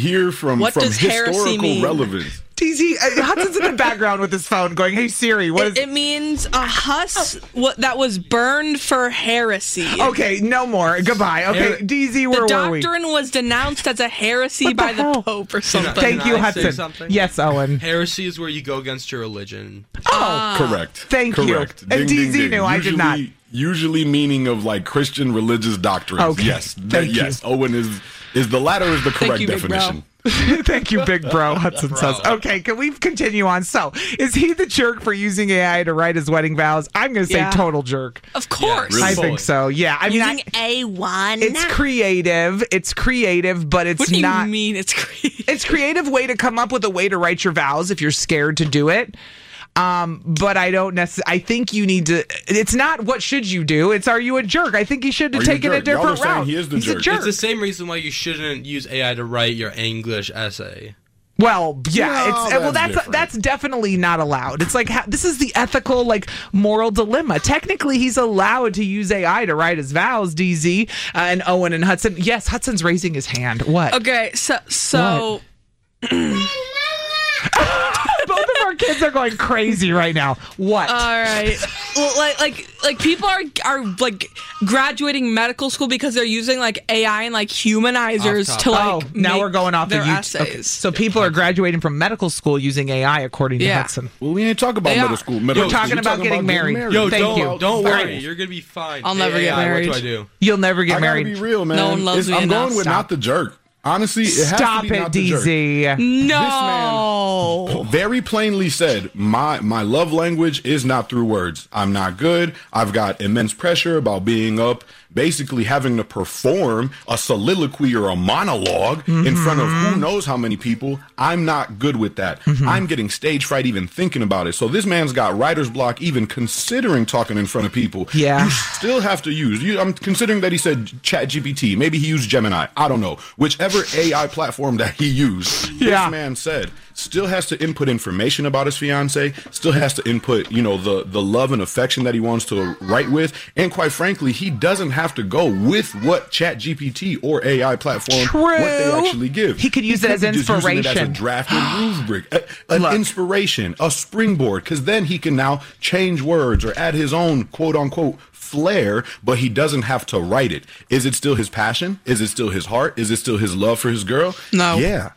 historical relevance. DZ, Hudson's in the background with his phone going, hey Siri, what is... It means a husk that was burned for heresy. Okay, no more. Goodbye. Okay, DZ, where were we? The doctrine was denounced as a heresy by the Pope or something. Thank you, Hudson. Yes, Owen. Heresy is where you go against your religion. Correct. Thank you. And DZ knew, I did not. Usually meaning of like Christian religious doctrines. Okay. Yes. Yes. Owen is the latter is the correct definition. Thank you, big bro, Hudson says. Okay, can we continue on? So, is he the jerk for using AI to write his wedding vows? I'm going to say total jerk. Of course. Yeah, really I think so, yeah. I mean, using A1? It's creative, but it's not... What do you mean it's creative? It's creative way to come up with a way to write your vows if you're scared to do it. But I don't necessarily. I think you need to. It's not what should you do. It's are you a jerk? I think he should have taken a different route. He is the He's jerk. a jerk. It's the same reason why you shouldn't use AI to write your English essay. Well, yeah, that's definitely not allowed. It's like this is the ethical, moral dilemma. Technically, he's allowed to use AI to write his vows. DZ and Owen and Hudson. Yes, Hudson's raising his hand. What? Okay, so. Both of our kids are going crazy right now. What? All right. Well, like people are graduating medical school because they're using AI and humanizers to now we're going off their of YouTube. essays. Okay. So people are graduating from medical school using AI, according to Hudson. Well, we ain't talking about medical school. We're talking about getting married. Yo, thank you. Don't worry. You're gonna be fine. I'll never get married. What do I do? You'll never get married. I gotta be real, man. No one loves me I'm enough. going with not the jerk. Honestly, it has Stop to be it, not the jerk. DZ. No. This man very plainly said, my love language is not through words. I'm not good. I've got immense pressure about being up, basically having to perform a soliloquy or a monologue in front of who knows how many people. I'm not good with that. I'm getting stage fright even thinking about it. So this man's got writer's block even considering talking in front of people. Yeah. You still have to use. I'm considering that he said ChatGPT. Maybe he used Gemini. I don't know. Whichever AI platform that he used, this man said still has to input information about his fiance, still has to input, the love and affection that he wants to write with. And quite frankly, he doesn't have to go with what ChatGPT or AI platform, what they actually give. He could use it as inspiration. Use it as a drafted rubric, an inspiration, a springboard, because then he can now change words or add his own quote unquote flair, but he doesn't have to write it. Is it still his passion? Is it still his heart? Is it still his love for his girl? No. Yeah.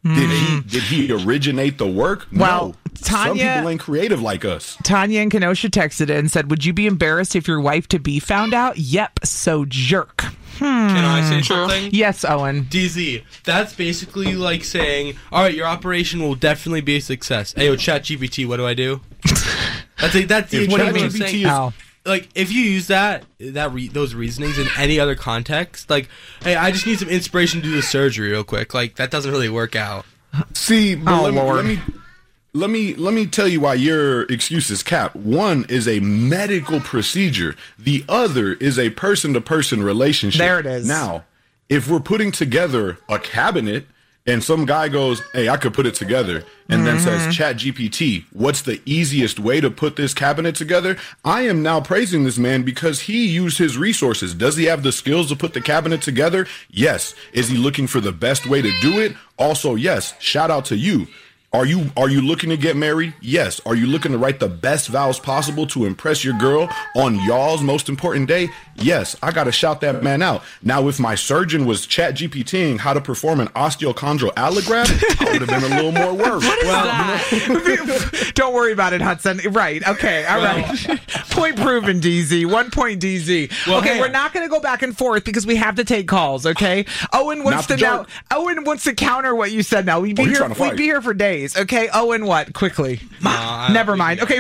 Did he originate the work? Well, no. Tanya- Some people ain't creative like us. Tanya in Kenosha texted in and said, would you be embarrassed if your wife-to-be found out? Yep, so jerk. Can I say something? Yes, Owen. DZ, that's basically like saying, all right, your operation will definitely be a success. Hey, yo, ChatGPT, what do I do? That's the equivalent of saying, like, if you use those reasonings in any other context, like, hey, I just need some inspiration to do the surgery real quick. Like, that doesn't really work out. See, but let me tell you why your excuse is cap. One is a medical procedure. The other is a person-to-person relationship. There it is. Now, if we're putting together a cabinet and some guy goes, hey, I could put it together, and then says, ChatGPT, what's the easiest way to put this cabinet together? I am now praising this man because he used his resources. Does he have the skills to put the cabinet together? Yes. Is he looking for the best way to do it? Also, yes. Shout out to you. Are you looking to get married? Yes. Are you looking to write the best vows possible to impress your girl on y'all's most important day? Yes. I got to shout that man out. Now, if my surgeon was ChatGPTing how to perform an osteochondral allograft, I would have been a little more worried. What is that? Don't worry about it, Hudson. Right. Okay. All right. Point proven, DZ. 1 point, DZ. Well, okay, hey. we're not going to go back and forth because we have to take calls, okay? Owen wants to counter what you said now. We'd be here for days. Okay, Owen, what? Quickly. Never mind. Okay,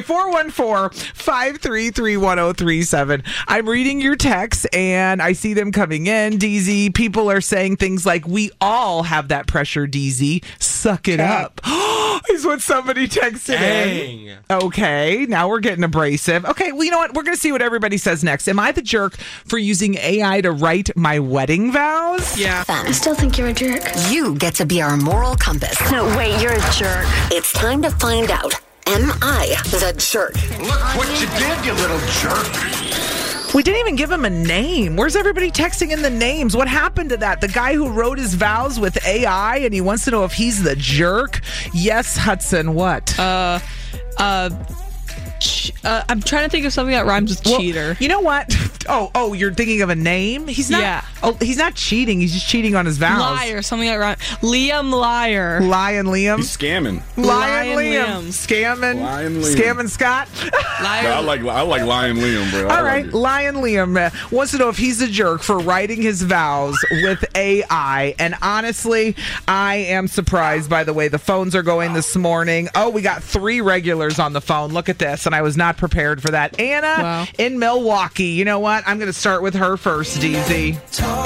414-533-1037. I'm reading your texts, and I see them coming in. DZ, people are saying things like, we all have that pressure, DZ. Suck it up. Is what somebody texted in. Okay, now we're getting abrasive. Okay, well, you know what? We're going to see what everybody says next. Am I the jerk for using AI to write my wedding vows? Yeah. I still think you're a jerk. You get to be our moral compass. No, wait, you're a jerk. It's time to find out. Am I the jerk? Look what you did, you little jerk. We didn't even give him a name. Where's everybody texting in the names? What happened to that? The guy who wrote his vows with AI, and he wants to know if he's the jerk? Yes, Hudson, what? I'm trying to think of something that rhymes with cheater. You know what? Oh, you're thinking of a name? He's not. Yeah. Oh, he's not cheating. He's just cheating on his vows. Liar, something that rhymes. Liam Liar. Lion Liam. He's scamming. Lion Liam. Liam. Scamming. Lion Liam. Scamming Scott. Liar. I like Lion Liam, bro. All right, Lion Liam wants to know if he's a jerk for writing his vows with AI. And honestly, I am surprised by the way the phones are going this morning. Oh, we got 3 regulars on the phone. Look at this. And I was not prepared for that. Anna in Milwaukee. You know what? I'm going to start with her first, DZ.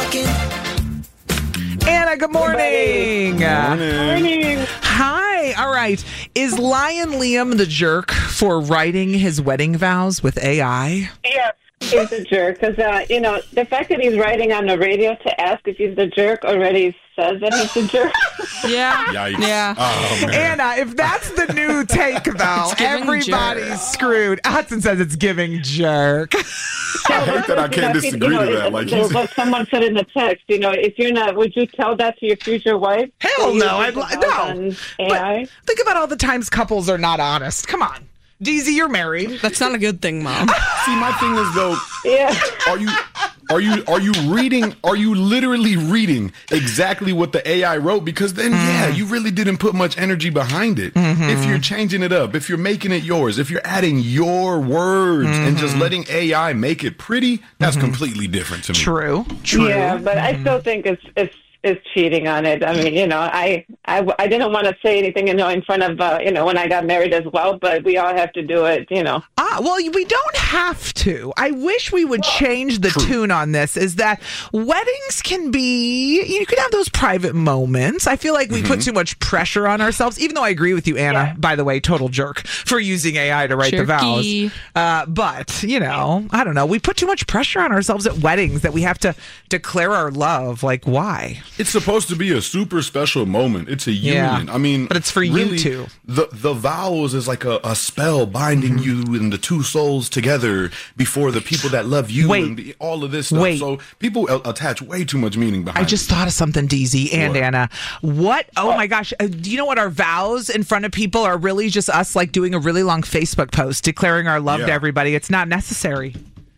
Anna, good morning. Morning. Hi. All right. Is Lion Liam the jerk for writing his wedding vows with AI? Yes, he's a jerk. Because, the fact that he's writing on the radio to ask if he's the jerk already says that he's a jerk. Yeah. Yikes. Yeah. Oh, man. Anna, if that's the new take, though, everybody's screwed. Hudson says it's giving jerk. I hate that I can't disagree to that. Like, he's, what someone said in the text, if you're not, would you tell that to your future wife? Hell no. No. AI? But think about all the times couples are not honest. Come on. DZ, you're married. That's not a good thing, Mom. see, my thing is though, Yeah. are you reading? Are you literally reading exactly what the AI wrote? Because then, you really didn't put much energy behind it. If you're changing it up, if you're making it yours, if you're adding your words and just letting AI make it pretty, that's completely different to me. True. Yeah, but I still think it's cheating on it. I mean, I didn't want to say anything, in front of, when I got married as well, but we all have to do it, Well, we don't have to. I wish we would change the tune on this, is that weddings can be, you could have those private moments. I feel like we put too much pressure on ourselves, even though I agree with you, Anna, by the way, total jerk for using AI to write the vows. But, I don't know. We put too much pressure on ourselves at weddings that we have to declare our love. Like, why? It's supposed to be a super special moment. It's a union. I mean, but it's for really, you two. The vows is like a spell binding you and the two souls together before the people that love you and all of this stuff. So people attach way too much meaning behind it. I just thought of something, DZ and Anna. What? Oh my gosh. Do you know what our vows in front of people are really just us like doing a really long Facebook post declaring our love to everybody? It's not necessary.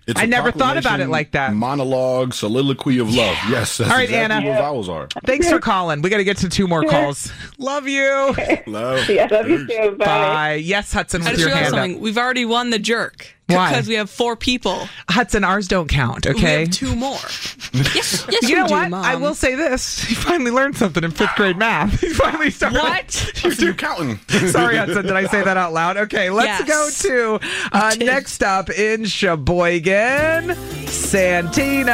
It's I a never thought about it proclamation, like that. Monologue, soliloquy of love. Yes, that's All right, exactly Anna. what vowels are. Thanks for calling. We got to get to 2 more calls. Love you. Love. Yeah, love you too. Bye. Bye. Yes, Hudson, I with just your realized hand up. something. We've already won the jerk. Why? Because we have 4 people. Hudson, ours don't count, We okay? have 2 more. yes, You we know do, what? Mom. I will say this. He finally learned something in 5th grade math. He finally started. What? You're counting. Sorry, Hudson. Did I say that out loud? Okay, let's Yes. go to next up in Sheboygan, Santino.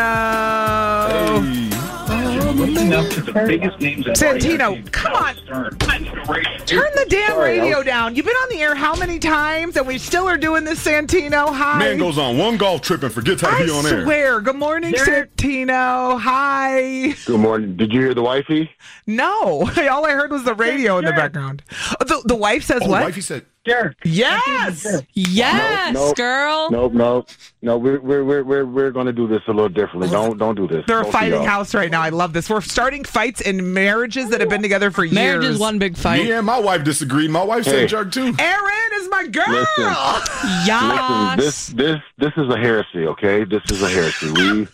Santino, come on. Turn the damn radio down. You've been on the air how many times, and we still are doing this, Santino? Hi. Man goes on one golf trip and forgets how to be on I air. swear. Good morning, Santino. Hi. Good morning. Did you hear the wifey? No. All I heard was the radio in the background. The wife says what? Wifey said, Yes. Yes, Nope. girl. No. We're going to do this a little differently. Don't do this. They're a Both of fighting y'all. house right now. I love this. We're starting fights in marriages that have been together for Marriage years. is one big fight. me and my wife disagreed. My wife Hey. said jerk too. Erin is my girl. Listen. Yes. Listen, this is a heresy, okay? This is a heresy.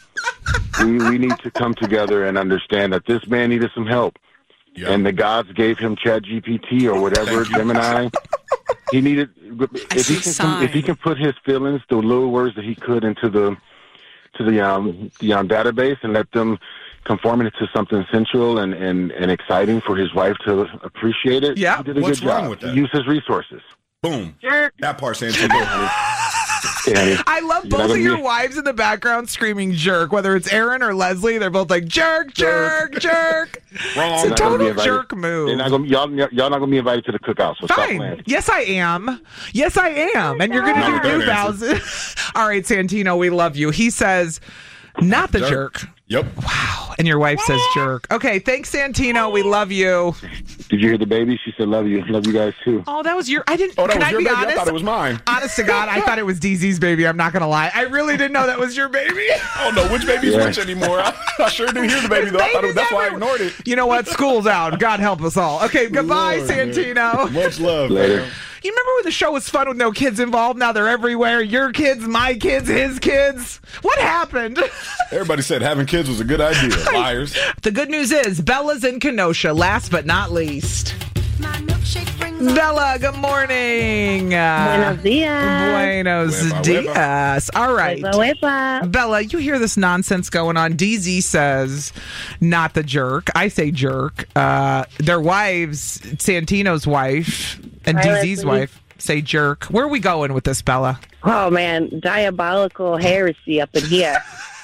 We need to come together and understand that this man needed some help. Yeah. And the gods gave him ChatGPT or whatever, Gemini. He needed if he can put his feelings, the little words that he could into the database and let them conform it to something sensual and exciting for his wife to appreciate it. Yeah. He did a What's good job. wrong with that? He used his resources. Boom. Jerk. That part, Santino. Yeah, I love You're both not of gonna your be- wives in the background screaming jerk, whether it's Erin or Leslie. They're both like jerk, jerk, jerk. Wrong. It's a Not gonna be total invited. jerk move. Y'all not going to be invited to the cookout, so stop Fine. playing. Yes, I am. Yes, I am. And you're going Not to with do new that vows. All right, Santino, we love you. He says, not the jerk. Yep. Wow. And your wife says jerk. Okay, thanks, Santino. We love you. Did you hear the baby? She said, "Love you. Love you guys too." Oh, that was your. I didn't. Oh, that can was I your be baby? honest? I thought it was mine. Honest to God, I thought it was DZ's baby. I'm not gonna lie. I really didn't know that was your baby. I don't know which baby's Yeah. which anymore. I sure didn't hear the baby though. I thought that's why I ignored it. You know what? School's out. God help us all. Okay, goodbye, Lord, man. Santino. Much love. Later. Man. You remember when the show was fun with no kids involved? Now they're everywhere. Your kids, my kids, his kids. What happened? Everybody said having kids was a good idea. Liars. The good news is Bella's in Kenosha. Last but not least. Bella, good morning. Buenos dias. Buenos Hueva, dias. All right. Hueva, hueva. Bella, you hear this nonsense going on. DZ says, not the jerk. I say jerk. Their wives, Santino's wife and Hi, DZ's Leslie. wife, say jerk. Where are we going with this, Bella? Oh man, diabolical heresy up in here.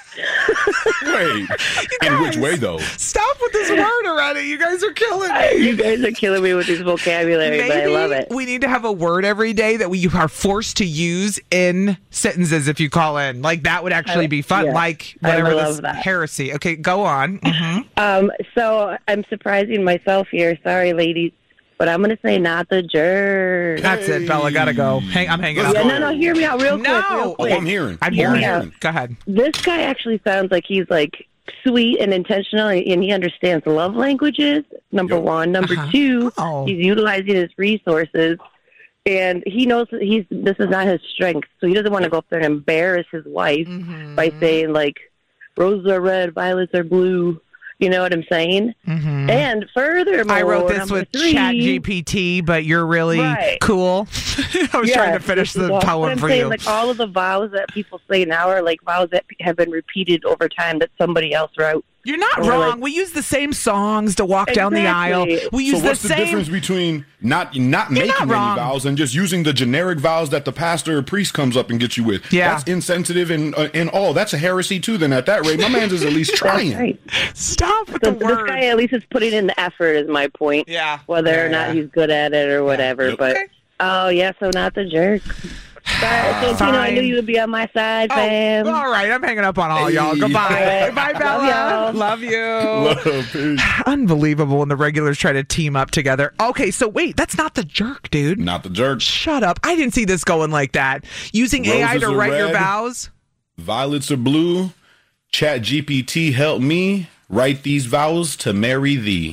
Wait. In which way though? Stop with this word already. You guys are killing me. You guys are killing me with this vocabulary, but I love it. We need to have a word every day that we are forced to use in sentences if you call in. Like, that would actually be fun. Yeah, like, I whatever love this that. heresy. Okay, go on. Mm-hmm. So I'm surprising myself here. Sorry, ladies, but I'm gonna say not the jerk. That's it, Bella. Gotta go. I'm hanging up. Yeah, no, hear me out real quick. No. Real Oh, quick. I'm hearing. I'm Hear hearing. me out. Go ahead. This guy actually sounds like he's like sweet and intentional, and he understands love languages. Number Yep. one. Number Uh-huh. two, Oh. he's utilizing his resources, and he knows that this is not his strength, so he doesn't want to go up there and embarrass his wife Mm-hmm. by saying like roses are red, violets are blue. You know what I'm saying? Mm-hmm. And furthermore, I wrote this number with three, ChatGPT, but you're really Right. cool. I was trying to Yes, finish this is the awesome. poem I'm for saying, you. Like all of the vows that people say now are like vows that have been repeated over time that somebody else wrote. You're not Or, wrong. like- We use the same songs to walk down the aisle. Exactly. We use So what's the same. difference between not making not any wrong. vows and just using the generic vows that the pastor or priest comes up and gets you with? Yeah. That's insensitive and all. That's a heresy too. Then at that rate, my man's is at least trying. Right. Stop with So the this word. guy at least is putting in the effort, is my point. Yeah. Whether or Yeah. not he's good at it or whatever. Yep. But Okay. oh yeah, so not the jerk. Sorry, Santino, I knew you would be on my side, fam. Oh, all right, I'm hanging up on all y'all. Hey. Goodbye. All Bye, right. Bella. Love Love you. Love, peace. Unbelievable when the regulars try to team up together. Okay, so wait, that's not the jerk, dude. Not the jerk. Shut up. I didn't see this going like that. Using AI Roses to are write your red. vows. Violets are blue. Chat GPT help me write these vows to marry thee.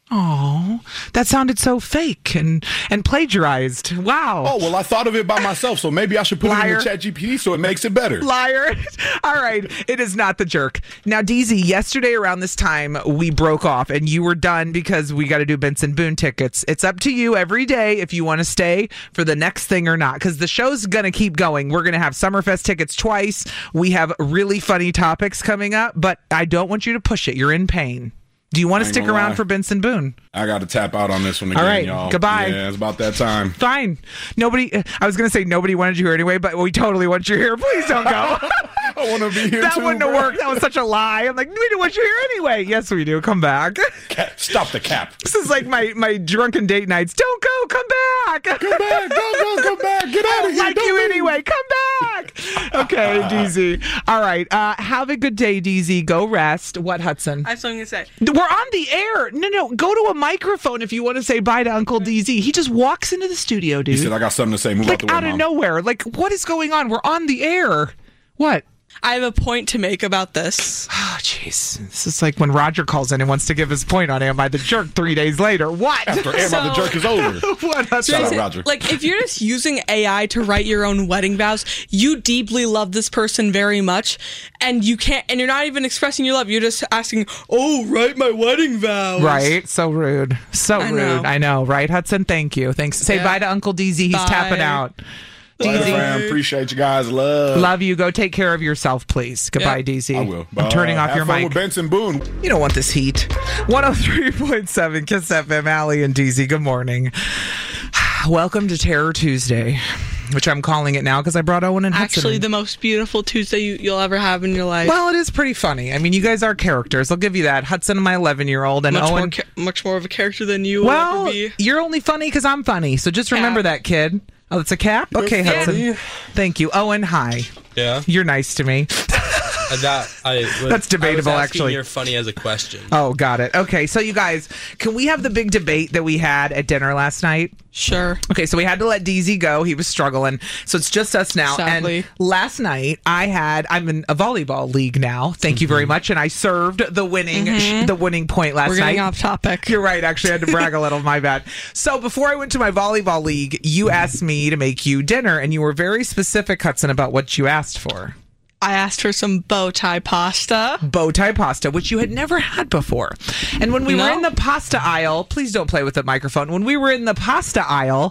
Oh, that sounded so fake and plagiarized. Wow. Oh, well, I thought of it by myself, so maybe I should put it in the ChatGPT so it makes it better. Liar. All right. It is not the jerk. Now, DZ, yesterday around this time, we broke off and you were done because we got to do Benson Boone tickets. It's up to you every day if you want to stay for the next thing or not, because the show's going to keep going. We're going to have Summerfest tickets twice. We have really funny topics coming up, but I don't want you to push it. You're in pain. Do you want to stick around for Benson Boone? I got to tap out on this one again, all right, y'all. Goodbye. Yeah, it's about that time. Fine. I was going to say nobody wanted you here anyway, but we totally want you here. Please don't go. I want to be here that too, wouldn't have worked. That was such a lie. I'm like, we don't want you here anyway. Yes, we do. Come back. Stop the cap. This is like my drunken date nights. Don't go. Come back. Come back. Don't go. Come back. Get out of here. I like you anyway. Come back. Okay, DZ. All right. Have a good day, DZ. Go rest. What, Hudson? I have something to say. We're on the air. No. Go to a microphone if you want to say bye to Uncle DZ. He just walks into the studio, dude. He said, I got something to say. Move like out the way, out of Mom. nowhere. Like, what is going on? We're on the air. What? I have a point to make about this. Oh, jeez. This is like when Roger calls in and wants to give his point on Am I the Jerk 3 days later. What? After Am I the Jerk is over. What? Shout out, Roger. Like, if you're just using AI to write your own wedding vows, you deeply love this person very much, and you can't, and you're not even expressing your love. You're just asking, write my wedding vows. Right? So rude. So rude. I know, right, Hudson? Thank you. Thanks. Say bye to Uncle DZ. He's tapping out. Later, fam. Appreciate you guys. Love you. Go take care of yourself, please. Goodbye, DZ. I will. I'm turning off your Have fun mic. with Benson Boone. You don't want this heat. 103.7 Kiss FM. Allie and DZ. Good morning. Welcome to Terror Tuesday, which I'm calling it now because I brought Owen and Hudson. Actually, the most beautiful Tuesday you'll ever have in your life. Well, it is pretty funny. I mean, you guys are characters. I'll give you that. Hudson, my 11-year-old, and Owen. Much more of a character than you will ever be. You're only funny because I'm funny. So just remember that, kid. Oh, it's a cap? Okay, Hudson. Thank you. Owen, hi. Yeah. You're nice to me. That's debatable, actually. You're funny as a question. Oh, got it. Okay, so you guys, can we have the big debate that we had at dinner last night? Sure. Okay, so we had to let DZ go. He was struggling. So it's just us now. Sadly. And last night, I'm in a volleyball league now. Thank you very much. And I served the winning point last night. We're getting off topic. You're right. Actually, I had to brag a little. My bad. So before I went to my volleyball league, you asked me to make you dinner, and you were very specific, Hudson, about what you asked for. I asked for some bow tie pasta. Bow tie pasta, which you had never had before. And when we were in the pasta aisle, please don't play with the microphone. When we were in the pasta aisle,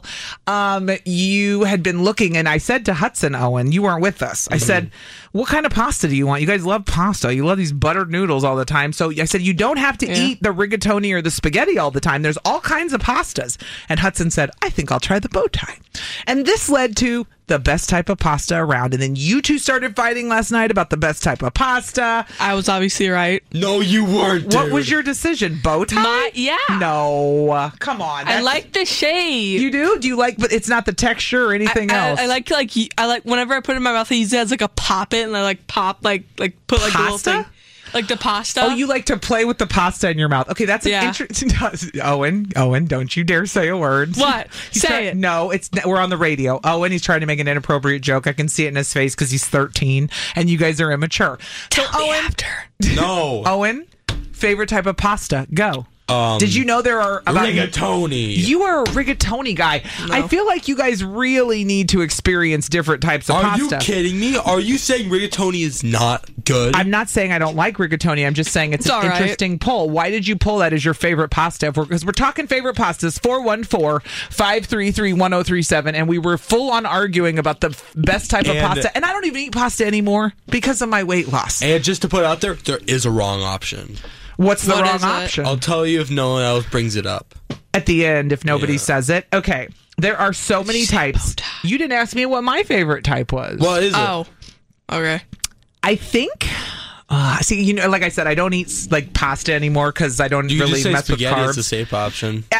you had been looking, and I said to Hudson, Owen, you weren't with us. I said, what kind of pasta do you want? You guys love pasta. You love these buttered noodles all the time. So I said, you don't have to eat the rigatoni or the spaghetti all the time. There's all kinds of pastas. And Hudson said, I think I'll try the bow tie. And this led to the best type of pasta around. And then you two started fighting last night about the best type of pasta. I was obviously right. No, you weren't, dude. What was your decision? Bow tie? Yeah. No. Come on. I like the shape. You do? Do you like, but it's not the texture or anything else? I like whenever I put it in my mouth, I use it as like a pop it, and I like pop, like put like pasta? a little thing. Like the pasta. Oh, you like to play with the pasta in your mouth. Okay, that's an interesting. Owen, don't you dare say a word. What? Say it. No, we're on the radio. Owen, he's trying to make an inappropriate joke. I can see it in his face because he's 13, and you guys are immature. Tell me after. No. Owen, favorite type of pasta? Go. Did you know there are about rigatoni? You are a rigatoni guy. No. I feel like you guys really need to experience different types of pasta. Are you kidding me? Are you saying rigatoni is not good? I'm not saying I don't like rigatoni. I'm just saying it's an interesting poll. Why did you pull that as your favorite pasta? Because we're talking favorite pastas. 414-533-1037, and we were full on arguing about the best type of pasta. And I don't even eat pasta anymore because of my weight loss. And just to put it out there is a wrong option. What's the wrong option? I'll tell you if no one else brings it up. At the end, if nobody says it. Okay. There are so many types. You didn't ask me what my favorite type was. What is it? Oh. Okay. I think... see, like I said, I don't eat like pasta anymore because I don't really mess with carbs. Is the safe option.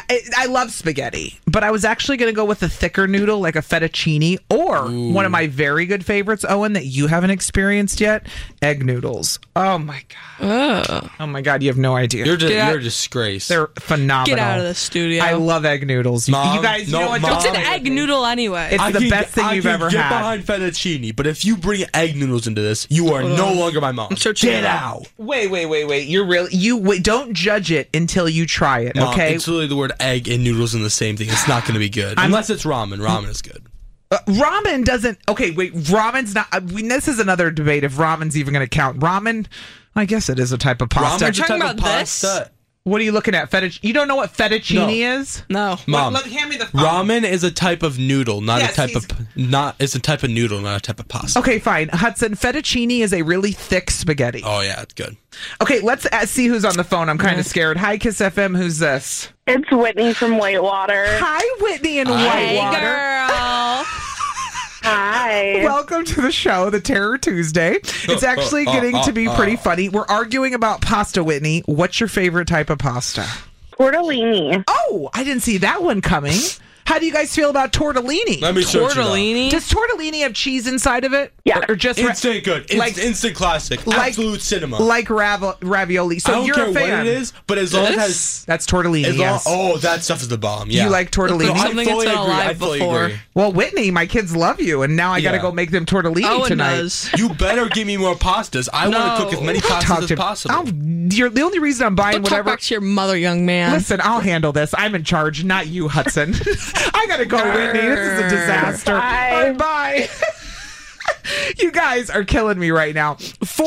I love spaghetti, but I was actually going to go with a thicker noodle like a fettuccine, or one of my very good favorites, Owen, that you haven't experienced yet, egg noodles. Oh my God. Oh my God, you have no idea. You're a disgrace. They're phenomenal. Get out of the studio. I love egg noodles. Mom, you guys, you know what? What's an egg noodle anyway? It's the best thing you've ever get had. behind fettuccine, but if you bring egg noodles into this, you are no longer my mom. Get out. Wait. You're don't judge it until you try it, Mom, okay? it's literally the word egg and noodles in the same thing. It's not going to be good. Unless it's ramen. Ramen is good. Ramen doesn't... Okay, wait. Ramen's not... this is another debate if ramen's even going to count. Ramen, I guess it is a type of pasta. Ramen's a type of pasta. What are you looking at? You don't know what fettuccine is? No. Mom, hand me the phone. Ramen is a type of noodle, it's a type of noodle, not a type of pasta. Okay, fine. Hudson, fettuccine is a really thick spaghetti. Oh, yeah, it's good. Okay, let's see who's on the phone. I'm kind of scared. Hi, Kiss FM. Who's this? It's Whitney from Whitewater. Hi, Whitney in Whitewater. Hey, girl. Hi. Welcome to the show, the Terror Tuesday. It's actually getting to be pretty funny. We're arguing about pasta, Whitney. What's your favorite type of pasta? Tortellini. Oh, I didn't see that one coming. How do you guys feel about tortellini? Let me search it up. Does tortellini have cheese inside of it? Yeah. Or just instant good. Instant classic. Absolute cinema. Like ravioli. So I don't you're care a fan. what it is, but as long as it has... That's tortellini, yes. Oh, that stuff is the bomb, yeah. You like tortellini? Something that's been alive before. Well, Whitney, my kids love you, and now I got to go make them tortellini tonight. Does. You better give me more pastas. I want to cook as many pastas as possible. You're the only reason I'm buying whatever. Talk back to your mother, young man. Listen, I'll handle this. I'm in charge, not you, Hudson. I got to go, Whitney. This is a disaster. Bye. Bye. You guys are killing me right now.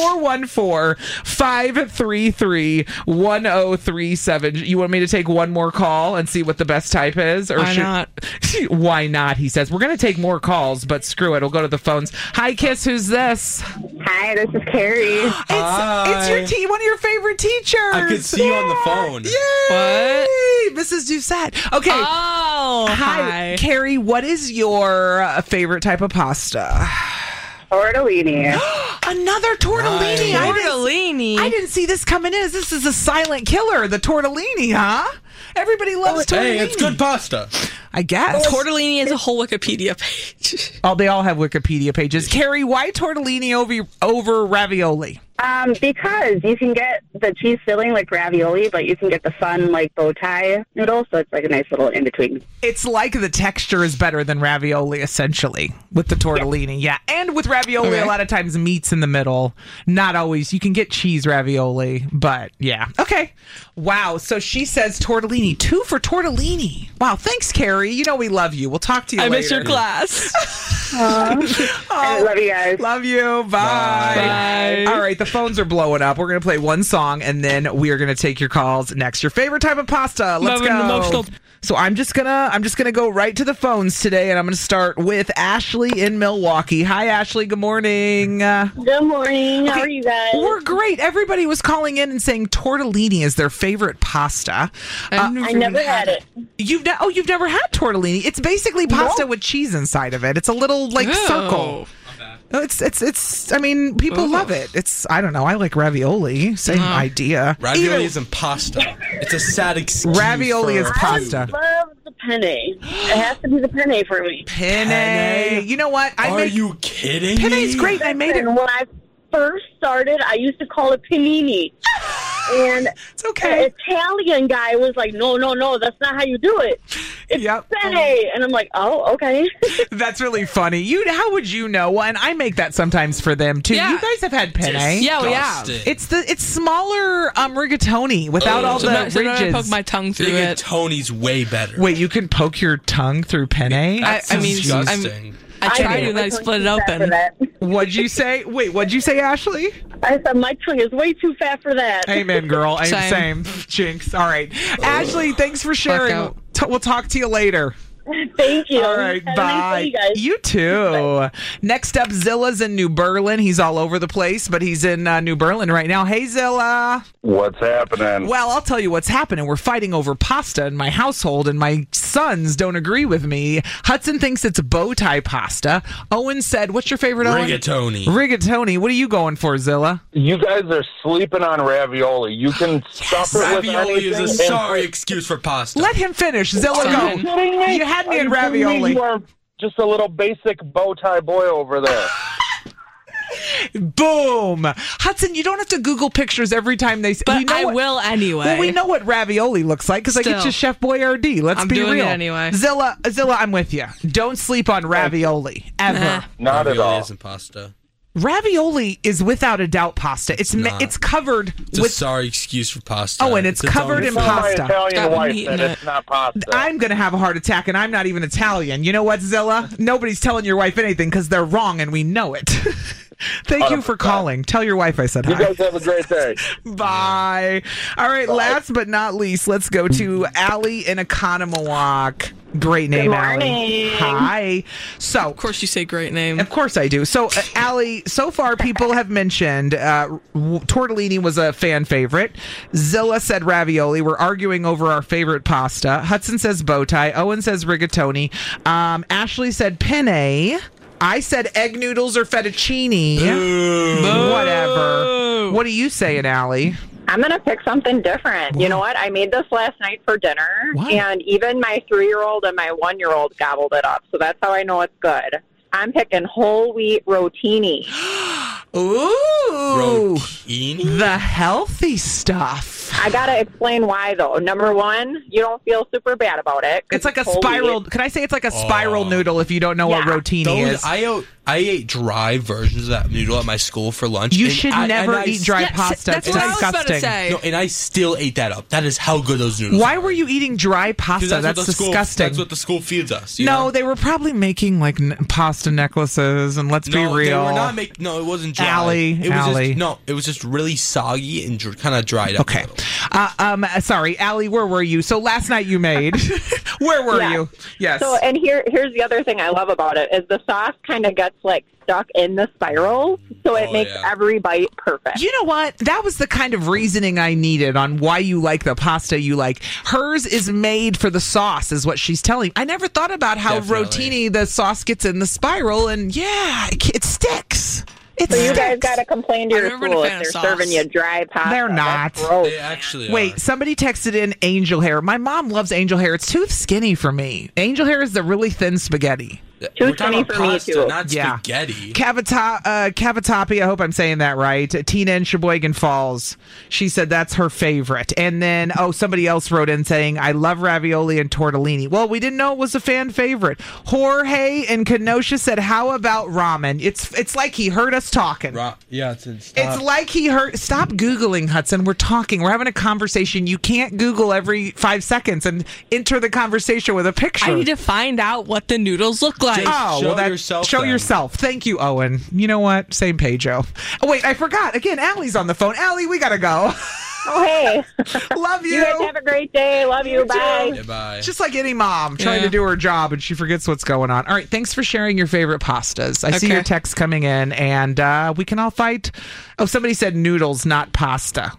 414-533-1037. You want me to take one more call and see what the best type is? Or Why not? Why not, he says. We're going to take more calls, but screw it. We'll go to the phones. Hi, Kiss. Who's this? Hi, this is Carrie. It's your one of your favorite teachers. I could see you on the phone. Yay! Mrs. Doucette. Okay. Oh, hi. Carrie, what is your favorite type of pasta? Tortellini. Another tortellini. Tortellini. I didn't see this coming in. This is a silent killer, the tortellini, huh? Everybody loves tortellini. Hey, it's good pasta. I guess. Tortellini is a whole Wikipedia page. Oh, they all have Wikipedia pages. Carrie, why tortellini over ravioli? Because you can get the cheese filling like ravioli, but you can get the fun like bow tie noodle, so it's like a nice little in between. It's like the texture is better than ravioli, essentially, with the tortellini. Yeah, and with ravioli, a lot of times meat's in the middle. Not always. You can get cheese ravioli, but yeah. Okay. Wow. So she says tortellini. 2 for tortellini. Wow. Thanks, Carrie. You know we love you. We'll talk to you later. I miss your class. I love you guys. Love you. Bye. All right. The phones are blowing up. We're going to play one song, and then we are going to take your calls next. Your favorite type of pasta. Let's go. Emotional. So I'm just gonna go right to the phones today, and I'm gonna start with Ashley in Milwaukee. Hi, Ashley. Good morning. Good morning. How are you guys? We're great. Everybody was calling in and saying tortellini is their favorite pasta. I never had it. You've never had tortellini. It's basically pasta with cheese inside of it. It's a little circle. It's. I mean, people love it. I don't know. I like ravioli. Same idea. Ravioli isn't pasta. It's a sad excuse. Ravioli is pasta. I love the penne. It has to be the penne for me. Penne. You know what? Are you kidding me? Penne is great. I made it. When I first started, I used to call it panini. And it's okay. An Italian guy was like, no, that's not how you do it. It's penne. And I'm like, oh, okay. That's really funny. How would you know? Well, and I make that sometimes for them too. Yeah. You guys have had penne. Yeah, we have. It's smaller rigatoni without all the ridges. I poke my tongue through it. Rigatoni's way better. Wait, you can poke your tongue through penne? That's disgusting. I tried to, and I split it open. What'd you say? Wait, what'd you say, Ashley? I said my tongue is way too fat for that. Amen, girl. Same. Jinx. All right. Ashley, thanks for sharing. We'll talk to you later. Thank you. All right, Have a bye. nice day, you guys. You too. Bye. Next up, Zilla's in New Berlin. He's all over the place, but he's in New Berlin right now. Hey, Zilla. What's happening? Well, I'll tell you what's happening. We're fighting over pasta in my household, and my sons don't agree with me. Hudson thinks it's bow tie pasta. Owen said, what's your favorite, Owen? Rigatoni. Rigatoni. What are you going for, Zilla? You guys are sleeping on ravioli. You can stuff it with Ravioli is anything. a sorry excuse for pasta. Let him finish. Zilla, Are you go. kidding me? You had me Are in you kidding me? ravioli. You are just a little basic bow tie boy over there. Boom. Hudson, you don't have to Google pictures every time they say. But I will anyway. Well, we know what ravioli looks like because I get Still. you Chef Boyardee. Let's I'm be doing real. it anyway. Zilla, I'm with you. Don't sleep on ravioli ever. Not at Ravioli all. isn't pasta. Ravioli is without a doubt pasta. It's not. it's covered It's a with. sorry excuse for pasta. Oh, and it's covered in Tell my pasta. Italian Stop wife eating that it. it's not pasta. I'm going to have a heart attack, and I'm not even Italian. You know what, Zilla? Nobody's telling your wife anything because they're wrong, and we know it. Thank you for calling. Tell your wife I said You hi. guys have a great day. Bye. All right, last but not least, let's go to Allie in Economawalk. Great name, Allie. Hi. So, Of course, you say great name. of course I do. So, Allie, so far people have mentioned tortellini was a fan favorite. Zilla said ravioli. We're arguing over our favorite pasta. Hudson says bow tie. Owen says rigatoni. Ashley said penne. I said egg noodles or fettuccine. Boo. Whatever. What are you saying, Allie? I'm going to pick something different. You know what? I made this last night for dinner, and even my 3-year-old and my 1-year-old gobbled it up. So that's how I know it's good. I'm picking whole wheat rotini. Ooh. Rotini? The healthy stuff. I got to explain why, though. Number one, you don't feel super bad about it. It's like a whole spiral. wheat. Can I say it's like a spiral noodle if you don't know what rotini Those, is? I ate dry versions of that noodle at my school for lunch. You and should I never eat dry pasta. That's It's what I was about to disgusting. say. No, and I still ate that up. That is how good those noodles Why are. were you eating dry 'Cause pasta? That's what the disgusting. That's what the school feeds us. You No, know? they were probably making like pasta necklaces, and let's be No, real. they were not making. No, it wasn't dry. Allie, it was Allie. Just, no, it was just really soggy and kind of dried up. Okay. Sorry, Allie, where were you? So last night you made. Where were Yeah. you? Yes. So, and here's the other thing I love about it is the sauce kind of gets like stuck in the spiral, so it makes every bite perfect. You know what? That was the kind of reasoning I needed on why you like the pasta you like. Hers is made for the sauce, is what she's telling. I never thought about how rotini, the sauce gets in the spiral, and it sticks. So you guys got to complain to your school if they're serving you dry pasta. They're not. That's gross. They actually Wait, somebody texted in angel hair. My mom loves angel hair. It's too skinny for me. Angel hair is the really thin spaghetti. Too skinny for me, too. Not spaghetti. Cavatapi, I hope I'm saying that right. Tina in Sheboygan Falls. She said that's her favorite. And then, somebody else wrote in saying, I love ravioli and tortellini. Well, we didn't know it was a fan favorite. Jorge in Kenosha said, how about ramen? It's like he heard us talking. It's like he heard. Stop Googling, Hudson. We're talking. We're having a conversation. You can't Google every 5 seconds and enter the conversation with a picture. I need to find out what the noodles look like. Show yourself. Thank you, Owen. You know what? Same page, Joe. Oh, wait, I forgot. Again, Allie's on the phone. Allie, we gotta go. Oh, hey. Love you. You guys have a great day. Love you. Bye. Yeah, bye. Just like any mom trying to do her job and she forgets what's going on. All right, thanks for sharing your favorite pastas. I see your texts coming in, and we can all fight. Oh, somebody said noodles, not pasta.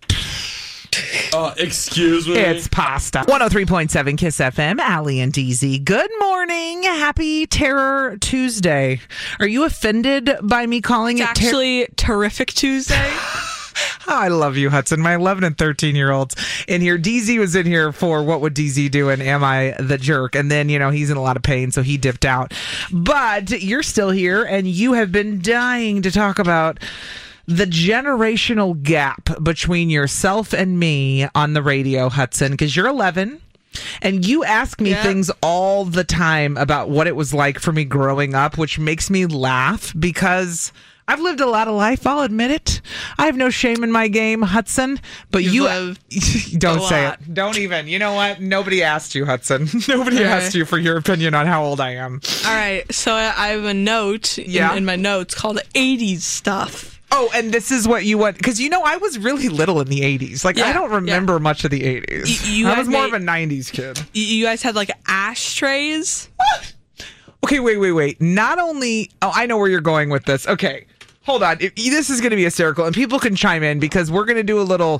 Excuse me. It's pasta. 103.7 Kiss FM, Allie and DZ. Good morning. Happy Terror Tuesday. Are you offended by me calling It's it actually Terrific Tuesday? I love you, Hudson. My 11 and 13-year-olds in here. DZ was in here for What Would DZ Do and Am I the Jerk? And then, he's in a lot of pain, so he dipped out. But you're still here, and you have been dying to talk about the generational gap between yourself and me on the radio, Hudson, because you're 11. And you ask me things all the time about what it was like for me growing up, which makes me laugh because I've lived a lot of life. I'll admit it. I have no shame in my game, Hudson. But don't say it. Don't even. You know what? Nobody asked you, Hudson. Nobody asked you for your opinion on how old I am. All right. So I have a note in my notes called 80s stuff. Oh, and this is what you want, because I was really little in the 80s. Like, I don't remember much of the 80s. I was more of a 90s kid. You guys had like ashtrays? What? Okay, wait. Not only... Oh, I know where you're going with this. Okay, hold on. This is going to be hysterical, and people can chime in because we're going to do a little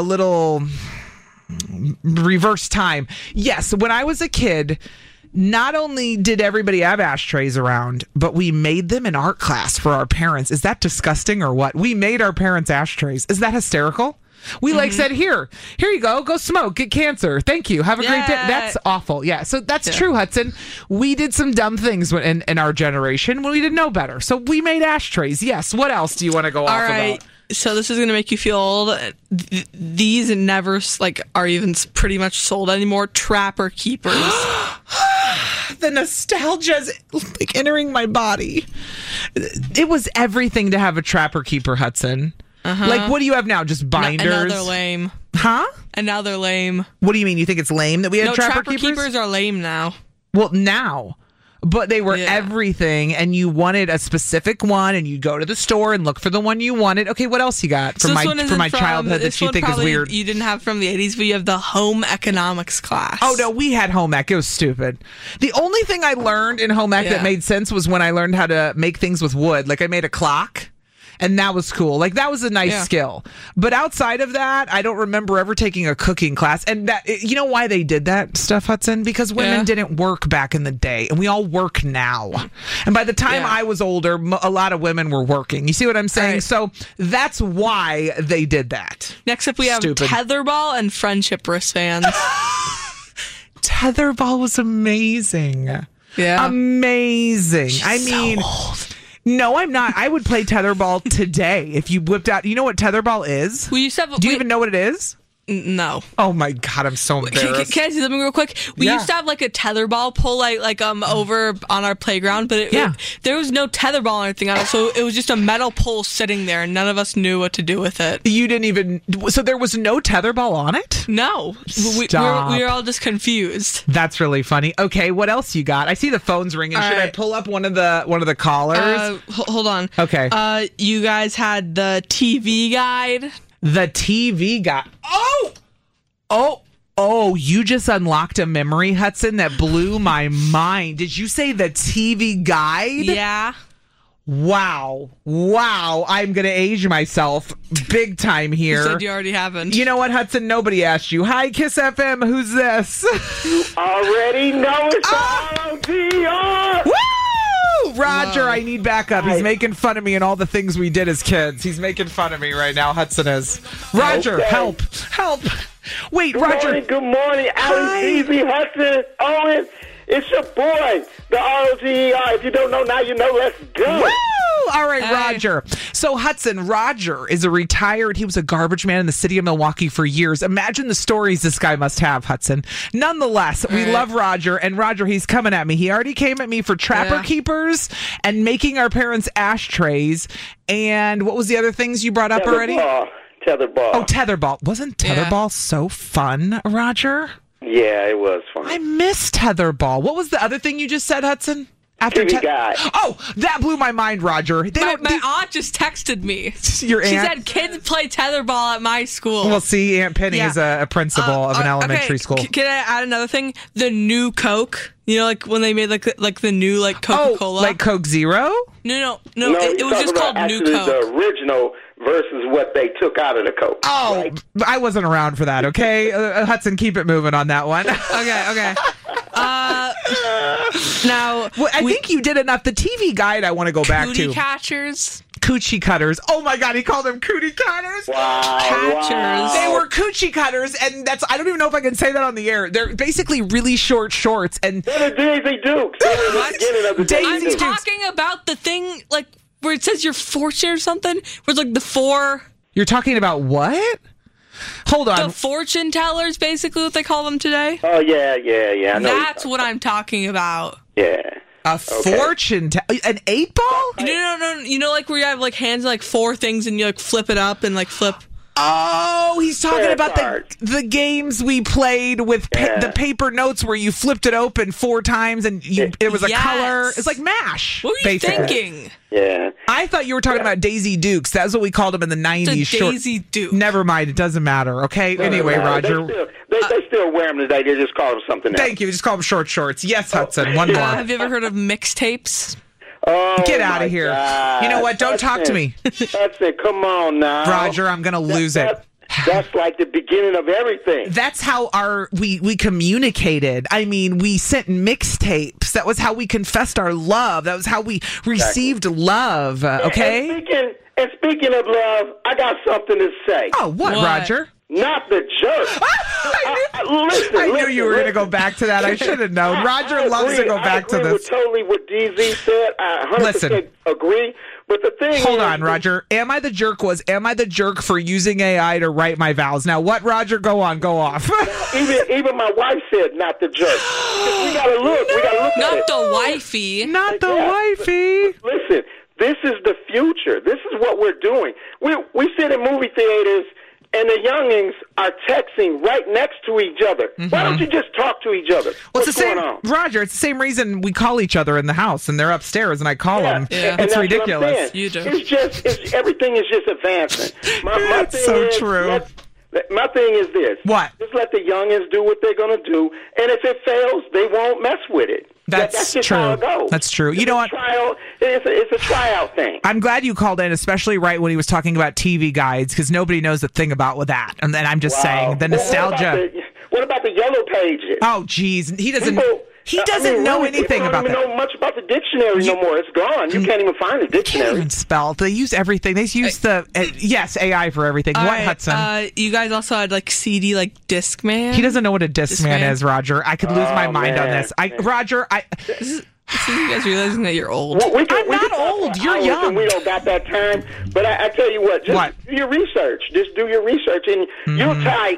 reverse time. Yes, when I was a kid... Not only did everybody have ashtrays around, but we made them in art class for our parents. Is that disgusting or what? We made our parents ashtrays. Is that hysterical? We said, here you go smoke, get cancer. Thank you. Have a great day. That's awful. Yeah. So that's true, Hudson. We did some dumb things in our generation when we didn't know better. So we made ashtrays. Yes. What else do you want to go off about? So this is going to make you feel old. These never are even pretty much sold anymore. Trapper Keepers. The nostalgia is entering my body. It was everything to have a Trapper Keeper, Hudson. Like, what do you have now? Just binders? And now they're lame. Huh? And now they're lame. What do you mean? You think it's lame that we had Trapper Keepers? Trapper Keepers are lame now. Well, now. But they were everything, and you wanted a specific one, and you go to the store and look for the one you wanted. Okay, what else you got from my childhood that you think is weird? You didn't have from the 80s, but you have the home economics class. Oh, no, we had home ec. It was stupid. The only thing I learned in home ec that made sense was when I learned how to make things with wood. Like, I made a clock. And that was cool. Like, that was a nice skill. But outside of that, I don't remember ever taking a cooking class. And that, you know why they did that stuff, Hudson? Because women didn't work back in the day. And we all work now. And by the time I was older, a lot of women were working. You see what I'm saying? Right. So that's why they did that. Next up, we have tetherball and friendship wristbands. Tetherball was amazing. Yeah. Amazing. She's so old. No, I'm not. I would play tetherball today if you whipped out. You know what tetherball is? We used to have. Do you even know what it is? No. Oh my God, I'm so embarrassed. Can I say something real quick? We used to have like a tetherball pole over on our playground, but there was no tetherball or anything on it, so it was just a metal pole sitting there, and none of us knew what to do with it. You didn't even. So there was no tetherball on it? No. We were all just confused. That's really funny. Okay, what else you got? I see the phone's ringing. Should I pull up one of the callers? Hold on. Okay. You guys had the TV guide. The TV guide. Oh, you just unlocked a memory, Hudson, that blew my mind. Did you say the TV guide? Yeah. Wow. I'm going to age myself big time here. You said you already haven't. You know what, Hudson? Nobody asked you. Hi, Kiss FM. Who's this? You already know it's ROTR. Woo! Roger, I need backup. He's making fun of me and all the things we did as kids. He's making fun of me right now. Hudson is. Roger, help. Wait, Roger. Good morning, Alan, Easy, Hudson, Owen. It's your boy, the ROTR. If you don't know now, you know. Let's go. Woo! All right, Roger. So, Hudson, Roger is he was a garbage man in the city of Milwaukee for years. Imagine the stories this guy must have, Hudson. Nonetheless, we love Roger. And Roger, he's coming at me. He already came at me for Trapper Keepers and making our parents ashtrays. And what was the other things you brought up already? Tetherball. Oh, tetherball. Wasn't tetherball so fun, Roger? Yeah, it was fun. I miss tetherball. What was the other thing you just said, Hudson? TV guide. Oh, that blew my mind, Roger. My aunt just texted me. Your aunt? She said kids play tetherball at my school. Well, see, Aunt Penny is a principal of an elementary school. Can I add another thing? The new Coke. You know, like when they made like the new Coca-Cola. Oh, like Coke Zero? No. It was just called New Coke. The original versus what they took out of the Coke. Oh, right? I wasn't around for that. Okay, Hudson, keep it moving on that one. Okay. Now, I think you did enough. The TV guide I want to go back to. Coochie cutters. Oh my God, he called them cootie cutters. Wow. Catchers. They were coochie cutters, and I don't even know if I can say that on the air. They're basically really short shorts. And they're the Daisy Dukes. I'm talking about the thing where it says you're fortunate or something. Where it's like the four. You're talking about what? Hold on. The fortune tellers, basically what they call them today. Oh, yeah. I know that's what I'm talking about. Yeah. Fortune an 8-ball? No. You know, like where you have hands and four things and you flip it up and flip. Oh, he's talking about the games we played with the paper notes where you flipped it open 4 times and it was a color. It's like MASH. What were you thinking? Yeah. I thought you were talking about Daisy Dukes. That's what we called them in the 90s. Daisy Duke. Never mind. It doesn't matter. Okay. Anyway, Roger. They still wear them today. They just call them something else. Thank you. Just call them short shorts. Yes, Hudson. One more. Have you ever heard of mixtapes? Oh, get out of here. God. You know what? Don't talk to me. That's it. Come on now. Roger, I'm going to lose it. That's like the beginning of everything. That's how we communicated. I mean, we sent mixtapes. That was how we confessed our love. That was how we received love. Okay? And speaking of love, I got something to say. Oh, what? Roger? Not the jerk. I knew you were going to go back to that. I should have known. Roger loves to go back to this. Totally what DZ said. I 100% agree. But the thing Hold on, Roger. Am I the jerk for using AI to write my vows? Now, what, Roger? Go off. even my wife said not the jerk. We got to look. We got to look not at the wifey. Not the wifey. Listen, this is the future. This is what we're doing. We sit in movie theaters and the youngins are texting right next to each other. Mm-hmm. Why don't you just talk to each other? What's going on? Roger, it's the same reason we call each other in the house, and they're upstairs, and I call them. Yeah. It's ridiculous. You do. Everything is just advancing. That's so true. My thing is this. What? Just let the youngins do what they're going to do, and if it fails, they won't mess with it. That's just true. How it goes. That's true. You know what? It's a tryout thing. I'm glad you called in, especially right when he was talking about TV guides, because nobody knows a thing about with that. And then I'm just saying the nostalgia. What about the yellow pages? Oh, geez, he doesn't. He doesn't know anything about that. They don't even know much about the dictionary no more. It's gone. You can't even find the dictionary. Can't even spell. They use everything. They use AI for everything. What, Hudson? You guys also had CD Discman. He doesn't know what a Discman is, Roger. I could lose my mind on this. Roger, you guys realizing that you're old. I'm not old. You're young. We don't got that time. But I tell you what, just do your research. Just do your research, and you'll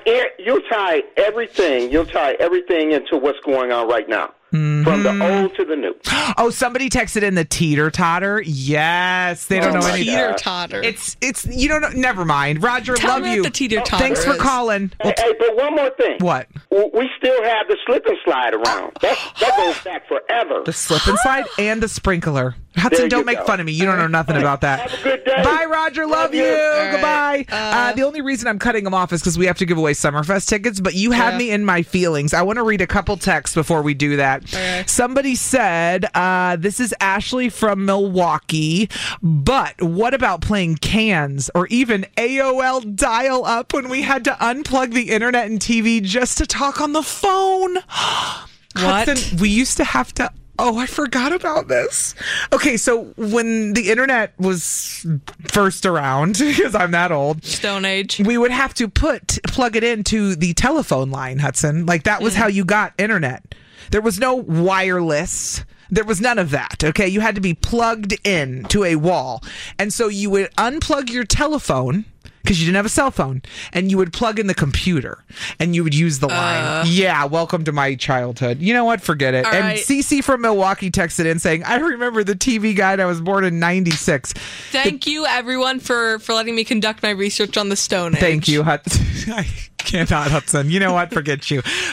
tie everything into what's going on right now. Mm-hmm. From the old to the new. Oh, somebody texted in the teeter-totter. Yes, they don't know anything. Teeter-totter. It's you don't know. Never mind, Roger. Tell love me you. What the teeter-totter Thanks for calling. Hey, but one more thing. What? We still have the slip and slide around. That goes back forever. The slip and slide and the sprinkler. Hudson, don't make fun of me. You don't know nothing about that. Have a good day. Bye, Roger. Love you. Right. Goodbye. The only reason I'm cutting him off is because we have to give away Summerfest tickets, but you had me in my feelings. I want to read a couple texts before we do that. Okay. Somebody said, this is Ashley from Milwaukee, but what about playing cans or even AOL dial-up when we had to unplug the internet and TV just to talk on the phone? What? Hudson, we used to have to... Oh, I forgot about this. Okay, so when the internet was first around, because I'm that old, Stone Age, we would have to plug it into the telephone line, Hudson. Like that was how you got internet. There was no wireless. There was none of that. Okay, you had to be plugged in to a wall, and so you would unplug your telephone. Because you didn't have a cell phone, and you would plug in the computer, and you would use the line. Yeah, welcome to my childhood. You know what? Forget it. And right. Cece from Milwaukee texted in saying, I remember the TV guide. I was born in 96. Thank you, everyone, for letting me conduct my research on the Stone Age. Thank you, Hudson. I cannot, Hudson. You know what? Forget you.